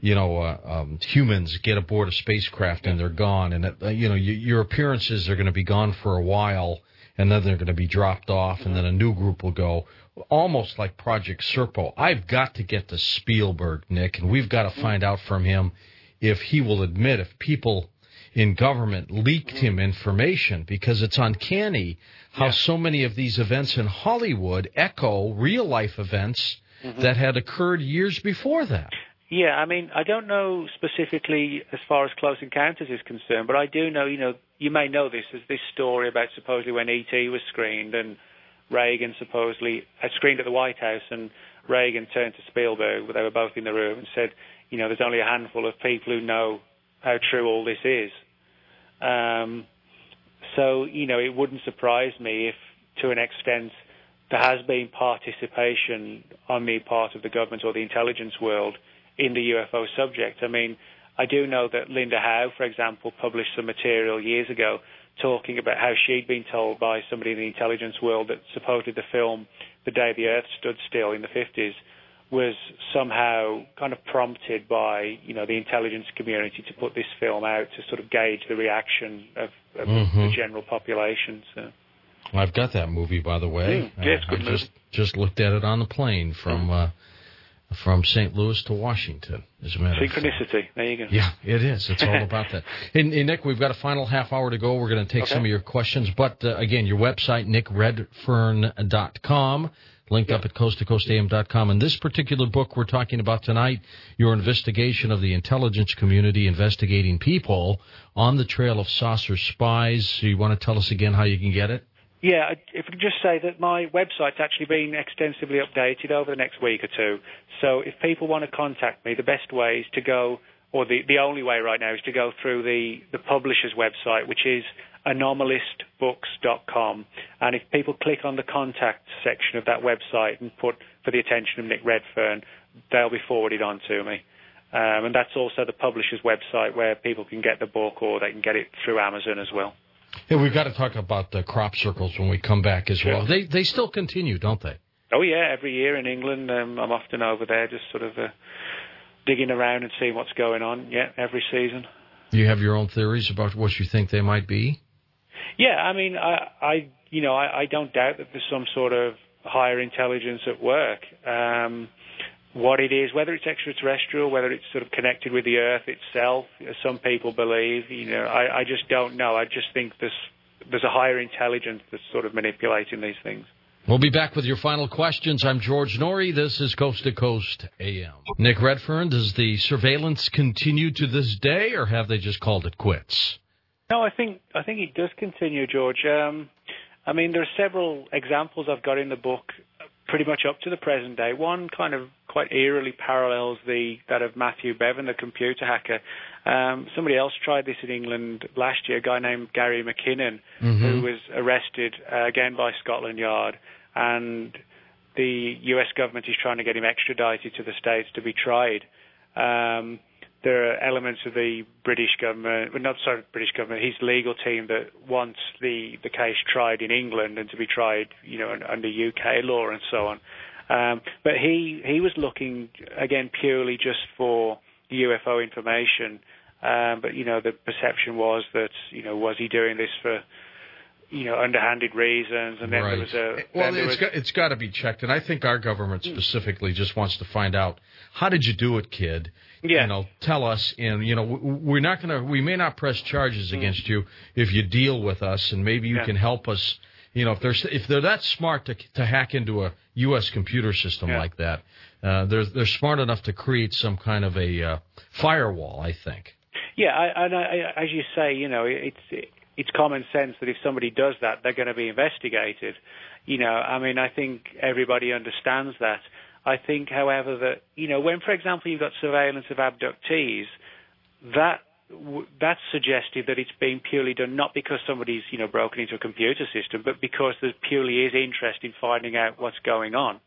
humans get aboard a spacecraft and they're gone, and your appearances are going to be gone for a while, and then they're going to be dropped off, and then a new group will go, almost like Project Serpo. I've got to get to Spielberg, Nick, and we've got to find out from him if he will admit if people in government leaked him information, because it's uncanny how so many of these events in Hollywood echo real-life events that had occurred years before that. Yeah, I mean, I don't know specifically as far as Close Encounters is concerned, but I do know, you may know this, there's this story about supposedly when E.T. was screened, and Reagan supposedly had screened at the White House, and Reagan turned to Spielberg, they were both in the room, and said, there's only a handful of people who know how true all this is. So, it wouldn't surprise me if, to an extent, there has been participation on the part of the government or the intelligence world in the UFO subject. I mean, I do know that Linda Howe, for example, published some material years ago talking about how she'd been told by somebody in the intelligence world that supposedly the film The Day the Earth Stood Still in the 50s was somehow kind of prompted by, the intelligence community to put this film out to sort of gauge the reaction of the general population. So. Well, I've got that movie, by the way. Yes, good I just looked at it on the plane from St. Louis to Washington, as a matter of fact. Synchronicity. There you go. Yeah, it is. It's all about that. Hey, Nick, we've got a final half hour to go. We're going to take some of your questions. But, again, your website, nickredfern.com, linked up at coasttocoastam.com. And this particular book we're talking about tonight, your investigation of the intelligence community investigating people on the trail of saucer spies. So you want to tell us again how you can get it? Yeah, if I could just say that my website's actually been extensively updated over the next week or two. So if people want to contact me, the best way is to go, or the only way right now is to go through the publisher's website, which is anomalistbooks.com. And if people click on the contact section of that website and put for the attention of Nick Redfern, they'll be forwarded on to me. And that's also the publisher's website where people can get the book, or they can get it through Amazon as well. Yeah, we've got to talk about the crop circles when we come back as well. They still continue, don't they? Oh, yeah, every year in England. I'm often over there just sort of digging around and seeing what's going on, every season. You have your own theories about what you think they might be? Yeah, I mean, I don't doubt that there's some sort of higher intelligence at work. What it is, whether it's extraterrestrial, whether it's sort of connected with the Earth itself, as some people believe, I just don't know. I just think there's a higher intelligence that's sort of manipulating these things. We'll be back with your final questions. I'm George Norrie. This is Coast to Coast AM. Nick Redfern, does the surveillance continue to this day, or have they just called it quits? No, I think it does continue, George. I mean, there are several examples I've got in the book, pretty much up to the present day. One kind of quite eerily parallels that of Matthew Bevan, the computer hacker. Somebody else tried this in England last year, a guy named Gary McKinnon, who was arrested again by Scotland Yard, and the US government is trying to get him extradited to the States to be tried. There are elements of the British government, British government, his legal team that wants the case tried in England and to be tried, under UK law and so on. But he was looking, again, purely just for UFO information. But, the perception was that, was he doing this for, underhanded reasons? And then there was it's got to be checked. And I think our government specifically just wants to find out, how did you do it, kid? Yeah. Tell us, and we may not press charges against you if you deal with us, and maybe you can help us. If they're that smart to hack into a U.S. computer system like that, they're smart enough to create some kind of a firewall, I think. Yeah, as you say, it's common sense that if somebody does that, they're going to be investigated. I think everybody understands that. I think, however, that, when, for example, you've got surveillance of abductees, that's suggestive that it's being purely done not because somebody's, broken into a computer system, but because there purely is interest in finding out what's going on.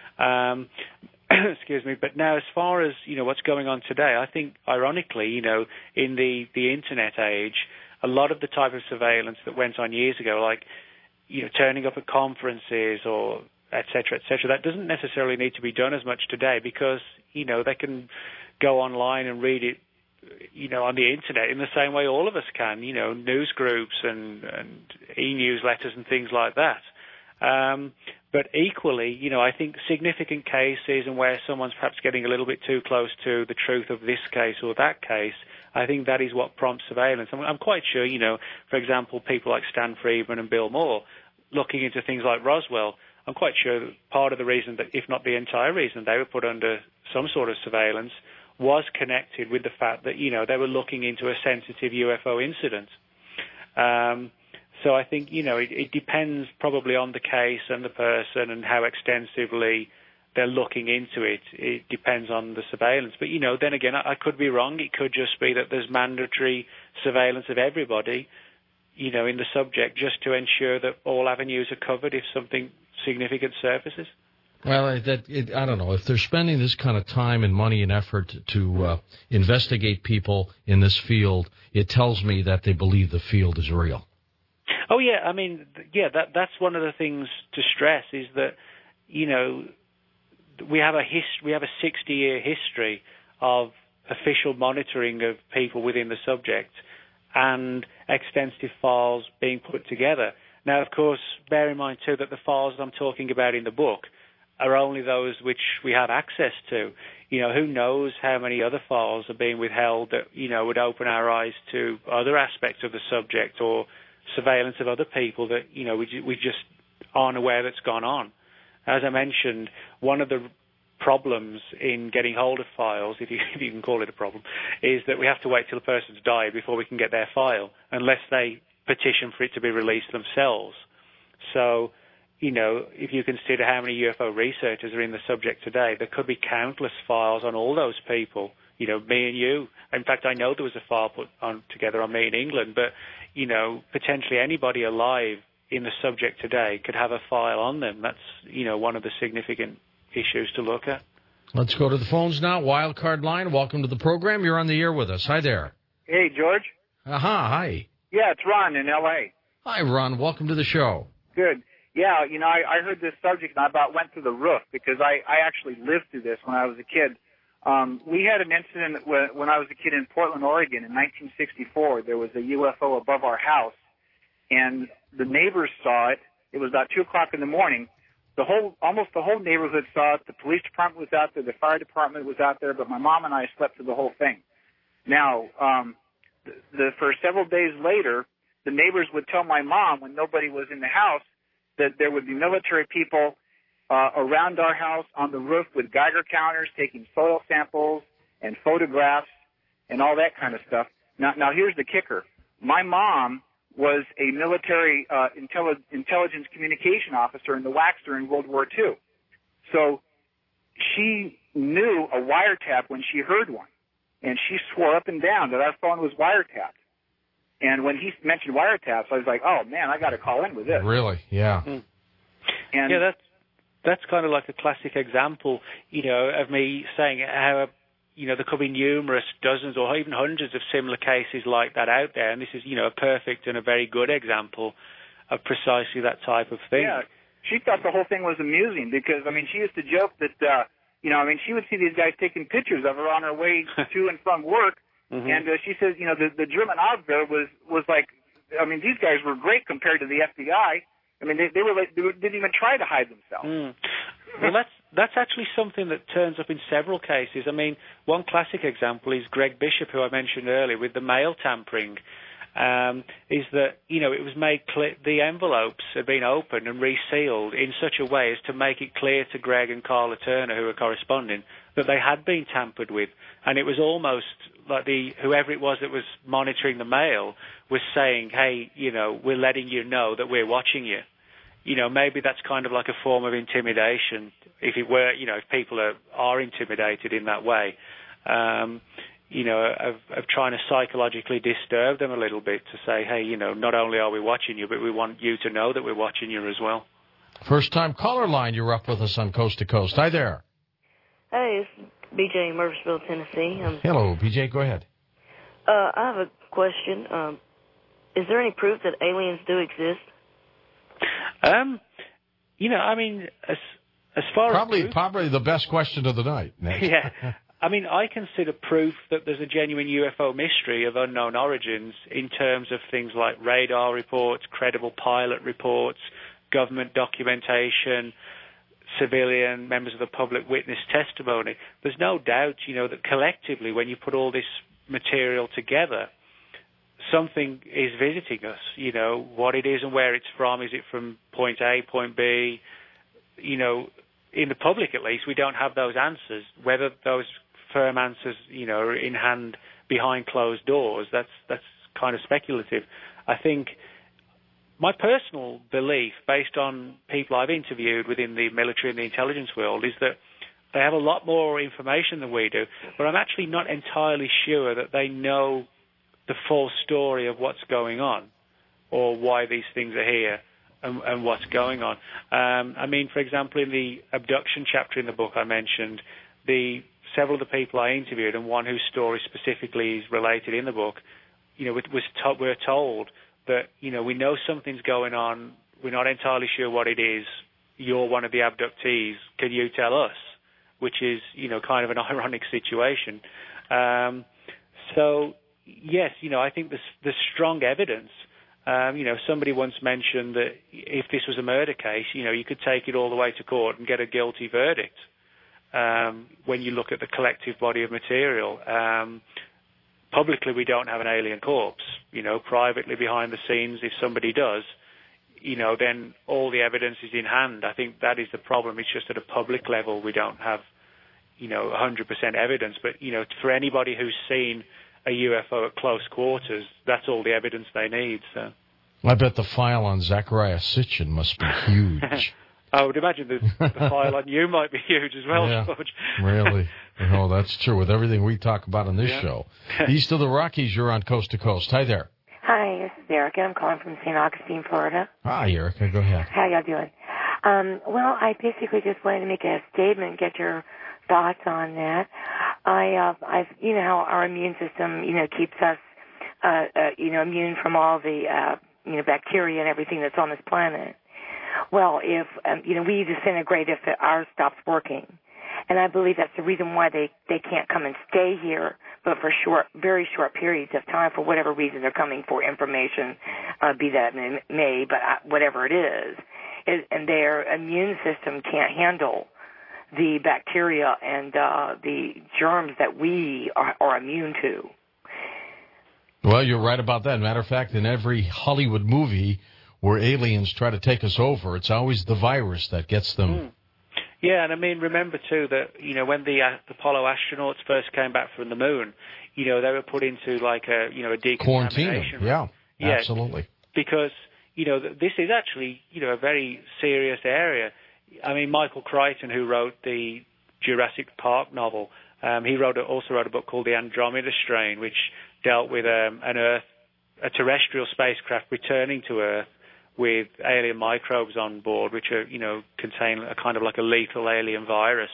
Excuse me. But now, as far as, what's going on today, I think, ironically, in the internet age, a lot of the type of surveillance that went on years ago, like, turning up at conferences or et cetera, that doesn't necessarily need to be done as much today because, they can go online and read it, on the internet in the same way all of us can, news groups and e-newsletters and things like that. But equally, I think significant cases and where someone's perhaps getting a little bit too close to the truth of this case or that case, I think that is what prompts surveillance. I'm quite sure, for example, people like Stan Friedman and Bill Moore looking into things like Roswell, I'm quite sure that part of the reason, that, if not the entire reason, they were put under some sort of surveillance was connected with the fact that, they were looking into a sensitive UFO incident. So I think, it depends probably on the case and the person and how extensively they're looking into it. It depends on the surveillance. But, then again, I could be wrong. It could just be that there's mandatory surveillance of everybody, in the subject, just to ensure that all avenues are covered if something significant surfaces. Well, I don't know. If they're spending this kind of time and money and effort to investigate people in this field, it tells me that they believe the field is real. Oh, yeah. That's one of the things to stress is that, we have a 60-year history of official monitoring of people within the subject and extensive files being put together. Now, of course, bear in mind, too, that the files I'm talking about in the book are only those which we have access to. Who knows how many other files are being withheld that, would open our eyes to other aspects of the subject or surveillance of other people that, we just aren't aware that's gone on. As I mentioned, one of the problems in getting hold of files, if you can call it a problem, is that we have to wait till the person's died before we can get their file, unless they petition for it to be released themselves. So, if you consider how many UFO researchers are in the subject today, there could be countless files on all those people, me and you. In fact, I know there was a file put together on me in England, but, potentially anybody alive in the subject today could have a file on them. That's, one of the significant issues to look at. Let's go to the phones now. Wildcard line, welcome to the program. You're on the air with us. Hi there. Hey, George. Hi. Yeah, it's Ron in L.A. Hi, Ron. Welcome to the show. Good. Yeah, I heard this subject and I about went through the roof because I actually lived through this when I was a kid. We had an incident when I was a kid in Portland, Oregon in 1964. There was a UFO above our house, and the neighbors saw it. It was about 2 o'clock in the morning. Almost the whole neighborhood saw it. The police department was out there. The fire department was out there, but my mom and I slept through the whole thing. Now, for several days later, the neighbors would tell my mom when nobody was in the house that there would be military people around our house on the roof with Geiger counters taking soil samples and photographs and all that kind of stuff. Now here's the kicker. My mom was a military intelligence communication officer in the Waxter in World War II. So she knew a wiretap when she heard one, and she swore up and down that our phone was wiretapped. And when he mentioned wiretaps, I was like, oh, man, I got to call in with this. Really? Yeah. Mm. And yeah, that's kind of like a classic example, of me saying how, there could be numerous dozens or even hundreds of similar cases like that out there. And this is, a perfect and a very good example of precisely that type of thing. Yeah, she thought the whole thing was amusing because, she used to joke that, she would see these guys taking pictures of her on her way to and from work. Mm-hmm. And she says, the German Abwehr was like, these guys were great compared to the FBI. They didn't even try to hide themselves. Mm. Well, that's actually something that turns up in several cases. One classic example is Greg Bishop, who I mentioned earlier, with the mail tampering. Is that, it was made clear, the envelopes had been opened and resealed in such a way as to make it clear to Greg and Carla Turner, who were corresponding, that they had been tampered with. And it was almost like whoever it was that was monitoring the mail was saying, hey, we're letting you know that we're watching you. Maybe that's kind of like a form of intimidation, if it were, if people are intimidated in that way. Of trying to psychologically disturb them a little bit to say, hey, not only are we watching you, but we want you to know that we're watching you as well. First-time caller line, you're up with us on Coast to Coast. Hi there. Hey, it's BJ in Murfreesboro, Tennessee. Hello, BJ, go ahead. I have a question. Is there any proof that aliens do exist? As far as... Proof, probably the best question of the night, Nick. Yeah. I consider proof that there's a genuine UFO mystery of unknown origins in terms of things like radar reports, credible pilot reports, government documentation, civilian members of the public witness testimony. There's no doubt, that collectively, when you put all this material together, something is visiting us. What it is and where it's from. Is it from point A, point B? In the public, at least, we don't have those answers. Whether those firm answers, are in hand behind closed doors, that's kind of speculative. I think my personal belief, based on people I've interviewed within the military and the intelligence world, is that they have a lot more information than we do, but I'm actually not entirely sure that they know the full story of what's going on or why these things are here and what's going on. For example, in the abduction chapter in the book I mentioned, several of the people I interviewed, and one whose story specifically is related in the book, we're told that, we know something's going on, we're not entirely sure what it is, you're one of the abductees, can you tell us? Which is, kind of an ironic situation. So, yes, I think there's strong evidence. Somebody once mentioned that if this was a murder case, you could take it all the way to court and get a guilty verdict. When you look at the collective body of material. Publicly, we don't have an alien corpse. Privately, behind the scenes, if somebody does, then all the evidence is in hand. I think that is the problem. It's just at a public level we don't have, 100% evidence. But, for anybody who's seen a UFO at close quarters, that's all the evidence they need. So, I bet the file on Zachariah Sitchin must be huge. I would imagine the file on you might be huge as well, yeah, George. Really? Oh, that's true. With everything we talk about on this show. East of the Rockies, you're on Coast to Coast. Hi there. Hi, this is Erica. I'm calling from St. Augustine, Florida. Hi, Erica. Go ahead. How y'all doing? Well, I basically just wanted to make a statement, get your thoughts on that. I've how our immune system, keeps us, immune from all the, bacteria and everything that's on this planet. Well, if, we disintegrate if ours stops working. And I believe that's the reason why they can't come and stay here, but for very short periods of time, for whatever reason they're coming for information, be that may, but whatever it is, and their immune system can't handle the bacteria and the germs that we are immune to. Well, you're right about that. Matter of fact, in every Hollywood movie where aliens try to take us over, it's always the virus that gets them. Yeah, and remember too that, when the Apollo astronauts first came back from the moon, they were put into like a decontamination. Quarantine. Yeah, absolutely. Because, this is actually, a very serious area. I mean, Michael Crichton, who wrote the Jurassic Park novel, he also wrote a book called The Andromeda Strain, which dealt with a terrestrial spacecraft returning to Earth with alien microbes on board, which are, contain a kind of like a lethal alien virus.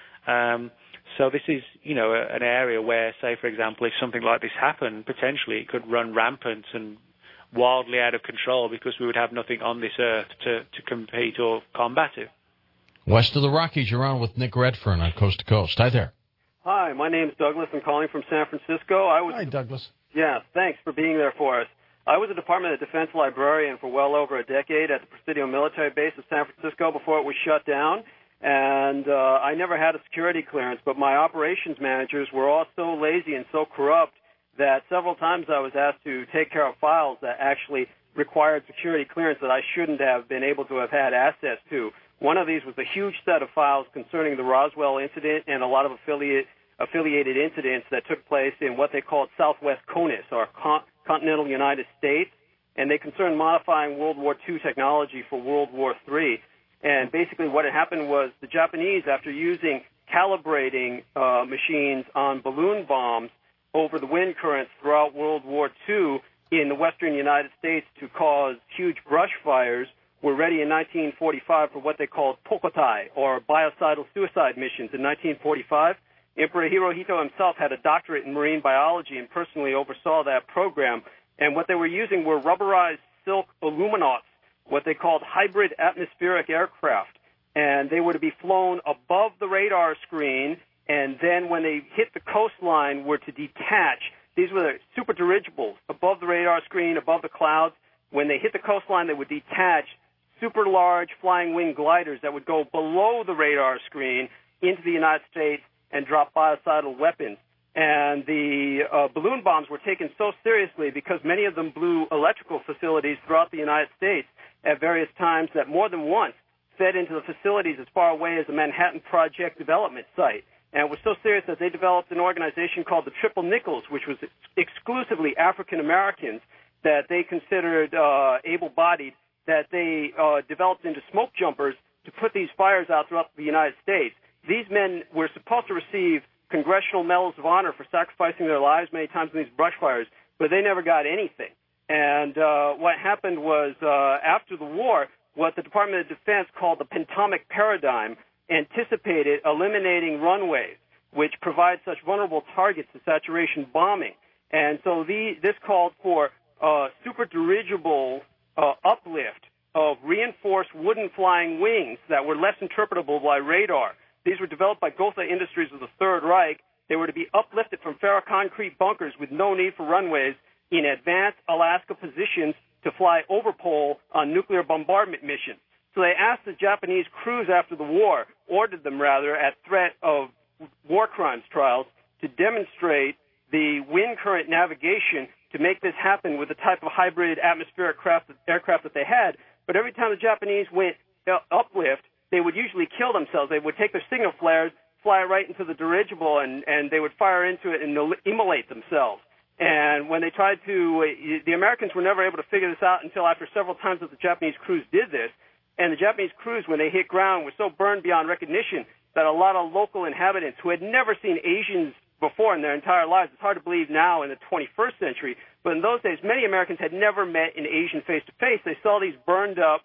So this is, an area where, say, for example, if something like this happened, potentially it could run rampant and wildly out of control because we would have nothing on this Earth to compete or combat it. West of the Rockies, you're on with Nick Redfern on Coast to Coast. Hi there. Hi, my name's Douglas. I'm calling from San Francisco. Hi, Douglas. Yeah, thanks for being there for us. I was a Department of Defense librarian for well over a decade at the Presidio military base of San Francisco before it was shut down. And I never had a security clearance, but my operations managers were all so lazy and so corrupt that several times I was asked to take care of files that actually required security clearance that I shouldn't have been able to have had access to. One of these was a huge set of files concerning the Roswell incident and a lot of affiliated incidents that took place in what they called Southwest CONUS, or continental United States, and they concerned modifying World War II technology for World War III. And basically what had happened was the Japanese, after using calibrating machines on balloon bombs over the wind currents throughout World War II in the western United States to cause huge brush fires, were ready in 1945 for what they called Tokotai, or biocidal suicide missions. In 1945, Emperor Hirohito himself had a doctorate in marine biology and personally oversaw that program. And what they were using were rubberized silk aluminauts, what they called hybrid atmospheric aircraft. And they were to be flown above the radar screen, and then when they hit the coastline were to detach. These were the super dirigibles above the radar screen, above the clouds. When they hit the coastline, they would detach super large flying wing gliders that would go below the radar screen into the United States and drop biocidal weapons. And the balloon bombs were taken so seriously because many of them blew electrical facilities throughout the United States at various times that more than once fed into the facilities as far away as the Manhattan Project development site. And it was so serious that they developed an organization called the Triple Nickels, which was exclusively African Americans that they considered able-bodied, that they developed into smoke jumpers to put these fires out throughout the United States. These men were supposed to receive Congressional Medals of Honor for sacrificing their lives many times in these brush fires, but they never got anything. And what happened was, after the war, what the Department of Defense called the pentomic paradigm anticipated eliminating runways, which provide such vulnerable targets to saturation bombing. And so this called for super dirigible uplift of reinforced wooden flying wings that were less interpretable by radar. These were developed by Gotha Industries of the Third Reich. They were to be uplifted from ferroconcrete bunkers with no need for runways in advanced Alaska positions to fly over pole on nuclear bombardment missions. So they asked the Japanese crews after the war, ordered them rather, at threat of war crimes trials, to demonstrate the wind current navigation to make this happen with the type of hybrid atmospheric aircraft that they had. But every time the Japanese went uplift, they would usually kill themselves. They would take their signal flares, fly right into the dirigible, and they would fire into it and immolate themselves. And when they tried to, the Americans were never able to figure this out until after several times that the Japanese crews did this. And the Japanese crews, when they hit ground, were so burned beyond recognition that a lot of local inhabitants who had never seen Asians before in their entire lives, it's hard to believe now in the 21st century, but in those days, many Americans had never met an Asian face-to-face. They saw these burned up.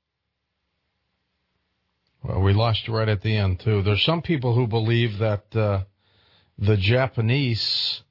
Well, we lost you right at the end, too. There's some people who believe that the Japanese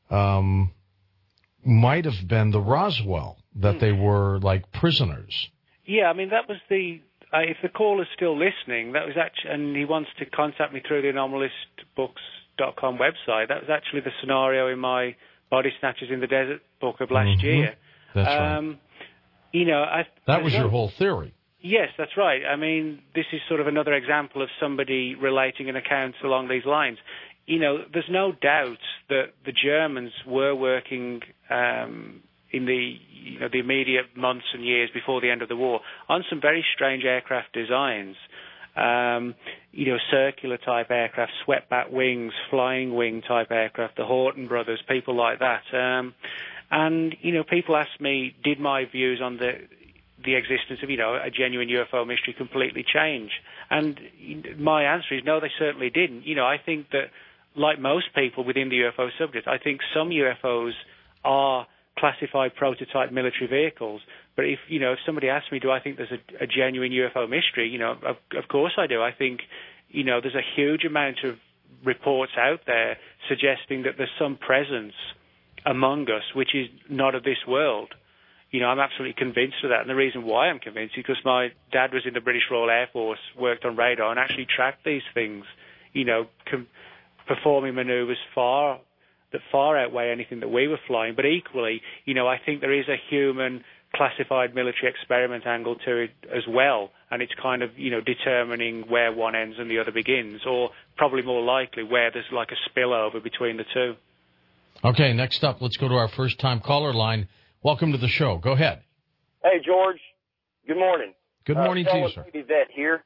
might have been the Roswell, that they were like prisoners. Yeah, I mean, that was if the caller's still listening, that was actually, and he wants to contact me through the anomalistbooks.com website, that was actually the scenario in my Body Snatchers in the Desert book of last year. That's right. That was your whole theory. Yes, that's right. I mean, this is sort of another example of somebody relating an account along these lines. There's no doubt that the Germans were working in the immediate months and years before the end of the war on some very strange aircraft designs. Circular type aircraft, swept-back wings, flying wing type aircraft, the Horton brothers, people like that. And people ask me, did my views on the existence of, a genuine UFO mystery completely change? And my answer is no, they certainly didn't. I think that, like most people within the UFO subject, I think some UFOs are classified prototype military vehicles. But if somebody asks me, do I think there's a genuine UFO mystery? Of course I do. I think, there's a huge amount of reports out there suggesting that there's some presence among us which is not of this world. I'm absolutely convinced of that. And the reason why I'm convinced is because my dad was in the British Royal Air Force, worked on radar, and actually tracked these things, performing maneuvers that far outweigh anything that we were flying. But equally, I think there is a human classified military experiment angle to it as well, and it's kind of, determining where one ends and the other begins, or probably more likely where there's like a spillover between the two. Okay, next up, let's go to our first-time caller line. Welcome to the show. Go ahead. Hey, George. Good morning. Good morning to you, sir. Navy vet here.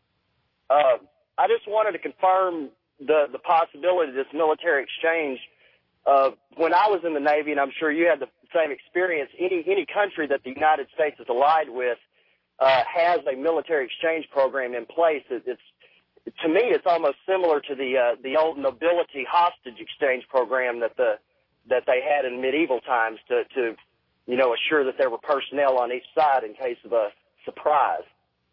I just wanted to confirm the possibility of this military exchange. When I was in the Navy, and I'm sure you had the same experience, any country that the United States is allied with has a military exchange program in place. To me, it's almost similar to the old nobility hostage exchange program that they had in medieval times to assure that there were personnel on each side in case of a surprise.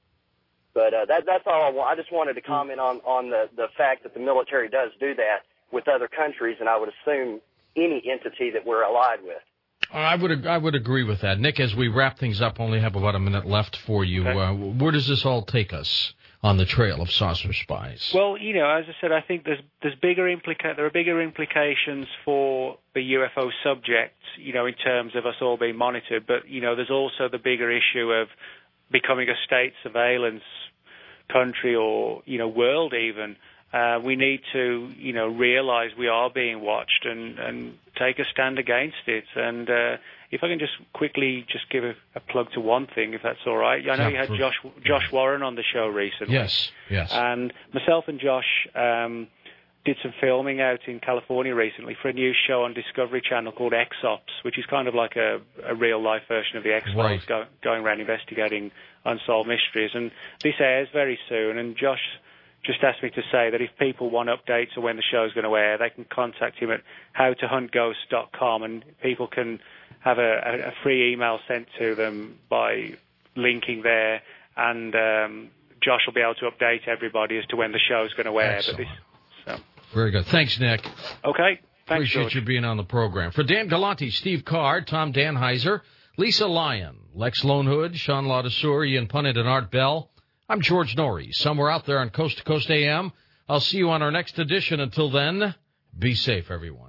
But that's all I want. I just wanted to comment on the fact that the military does do that with other countries, and I would assume any entity that we're allied with. I would agree with that. Nick, as we wrap things up, only have about a minute left for you. Okay. Where does this all take us on the trail of saucer spies? Well, as I said, I think there are bigger implications for the UFO subject, in terms of us all being monitored. But there's also the bigger issue of becoming a state surveillance country or world even. We need to realize we are being watched and take a stand against it. And if I can just quickly give a plug to one thing, if that's all right. I know you had Josh Warren on the show recently. Yes. And myself and Josh did some filming out in California recently for a new show on Discovery Channel called X-Ops, which is kind of like a real-life version of the X-Files, right, going around investigating unsolved mysteries. And this airs very soon, and Josh just asked me to say that if people want updates on when the show's going to air, they can contact him at howtohuntghosts.com, and people can have a free email sent to them by linking there, and Josh will be able to update everybody as to when the show's going to air. Excellent. Very good. Thanks, Nick. Okay. Thanks, Appreciate George. you being on the program. For Dan Galante, Steve Carr, Tom Danheiser, Lisa Lyon, Lex Lonehood, Sean Ladouceur, Ian Punnett, and Art Bell, I'm George Norrie, somewhere out there on Coast to Coast AM. I'll see you on our next edition. Until then, be safe, everyone.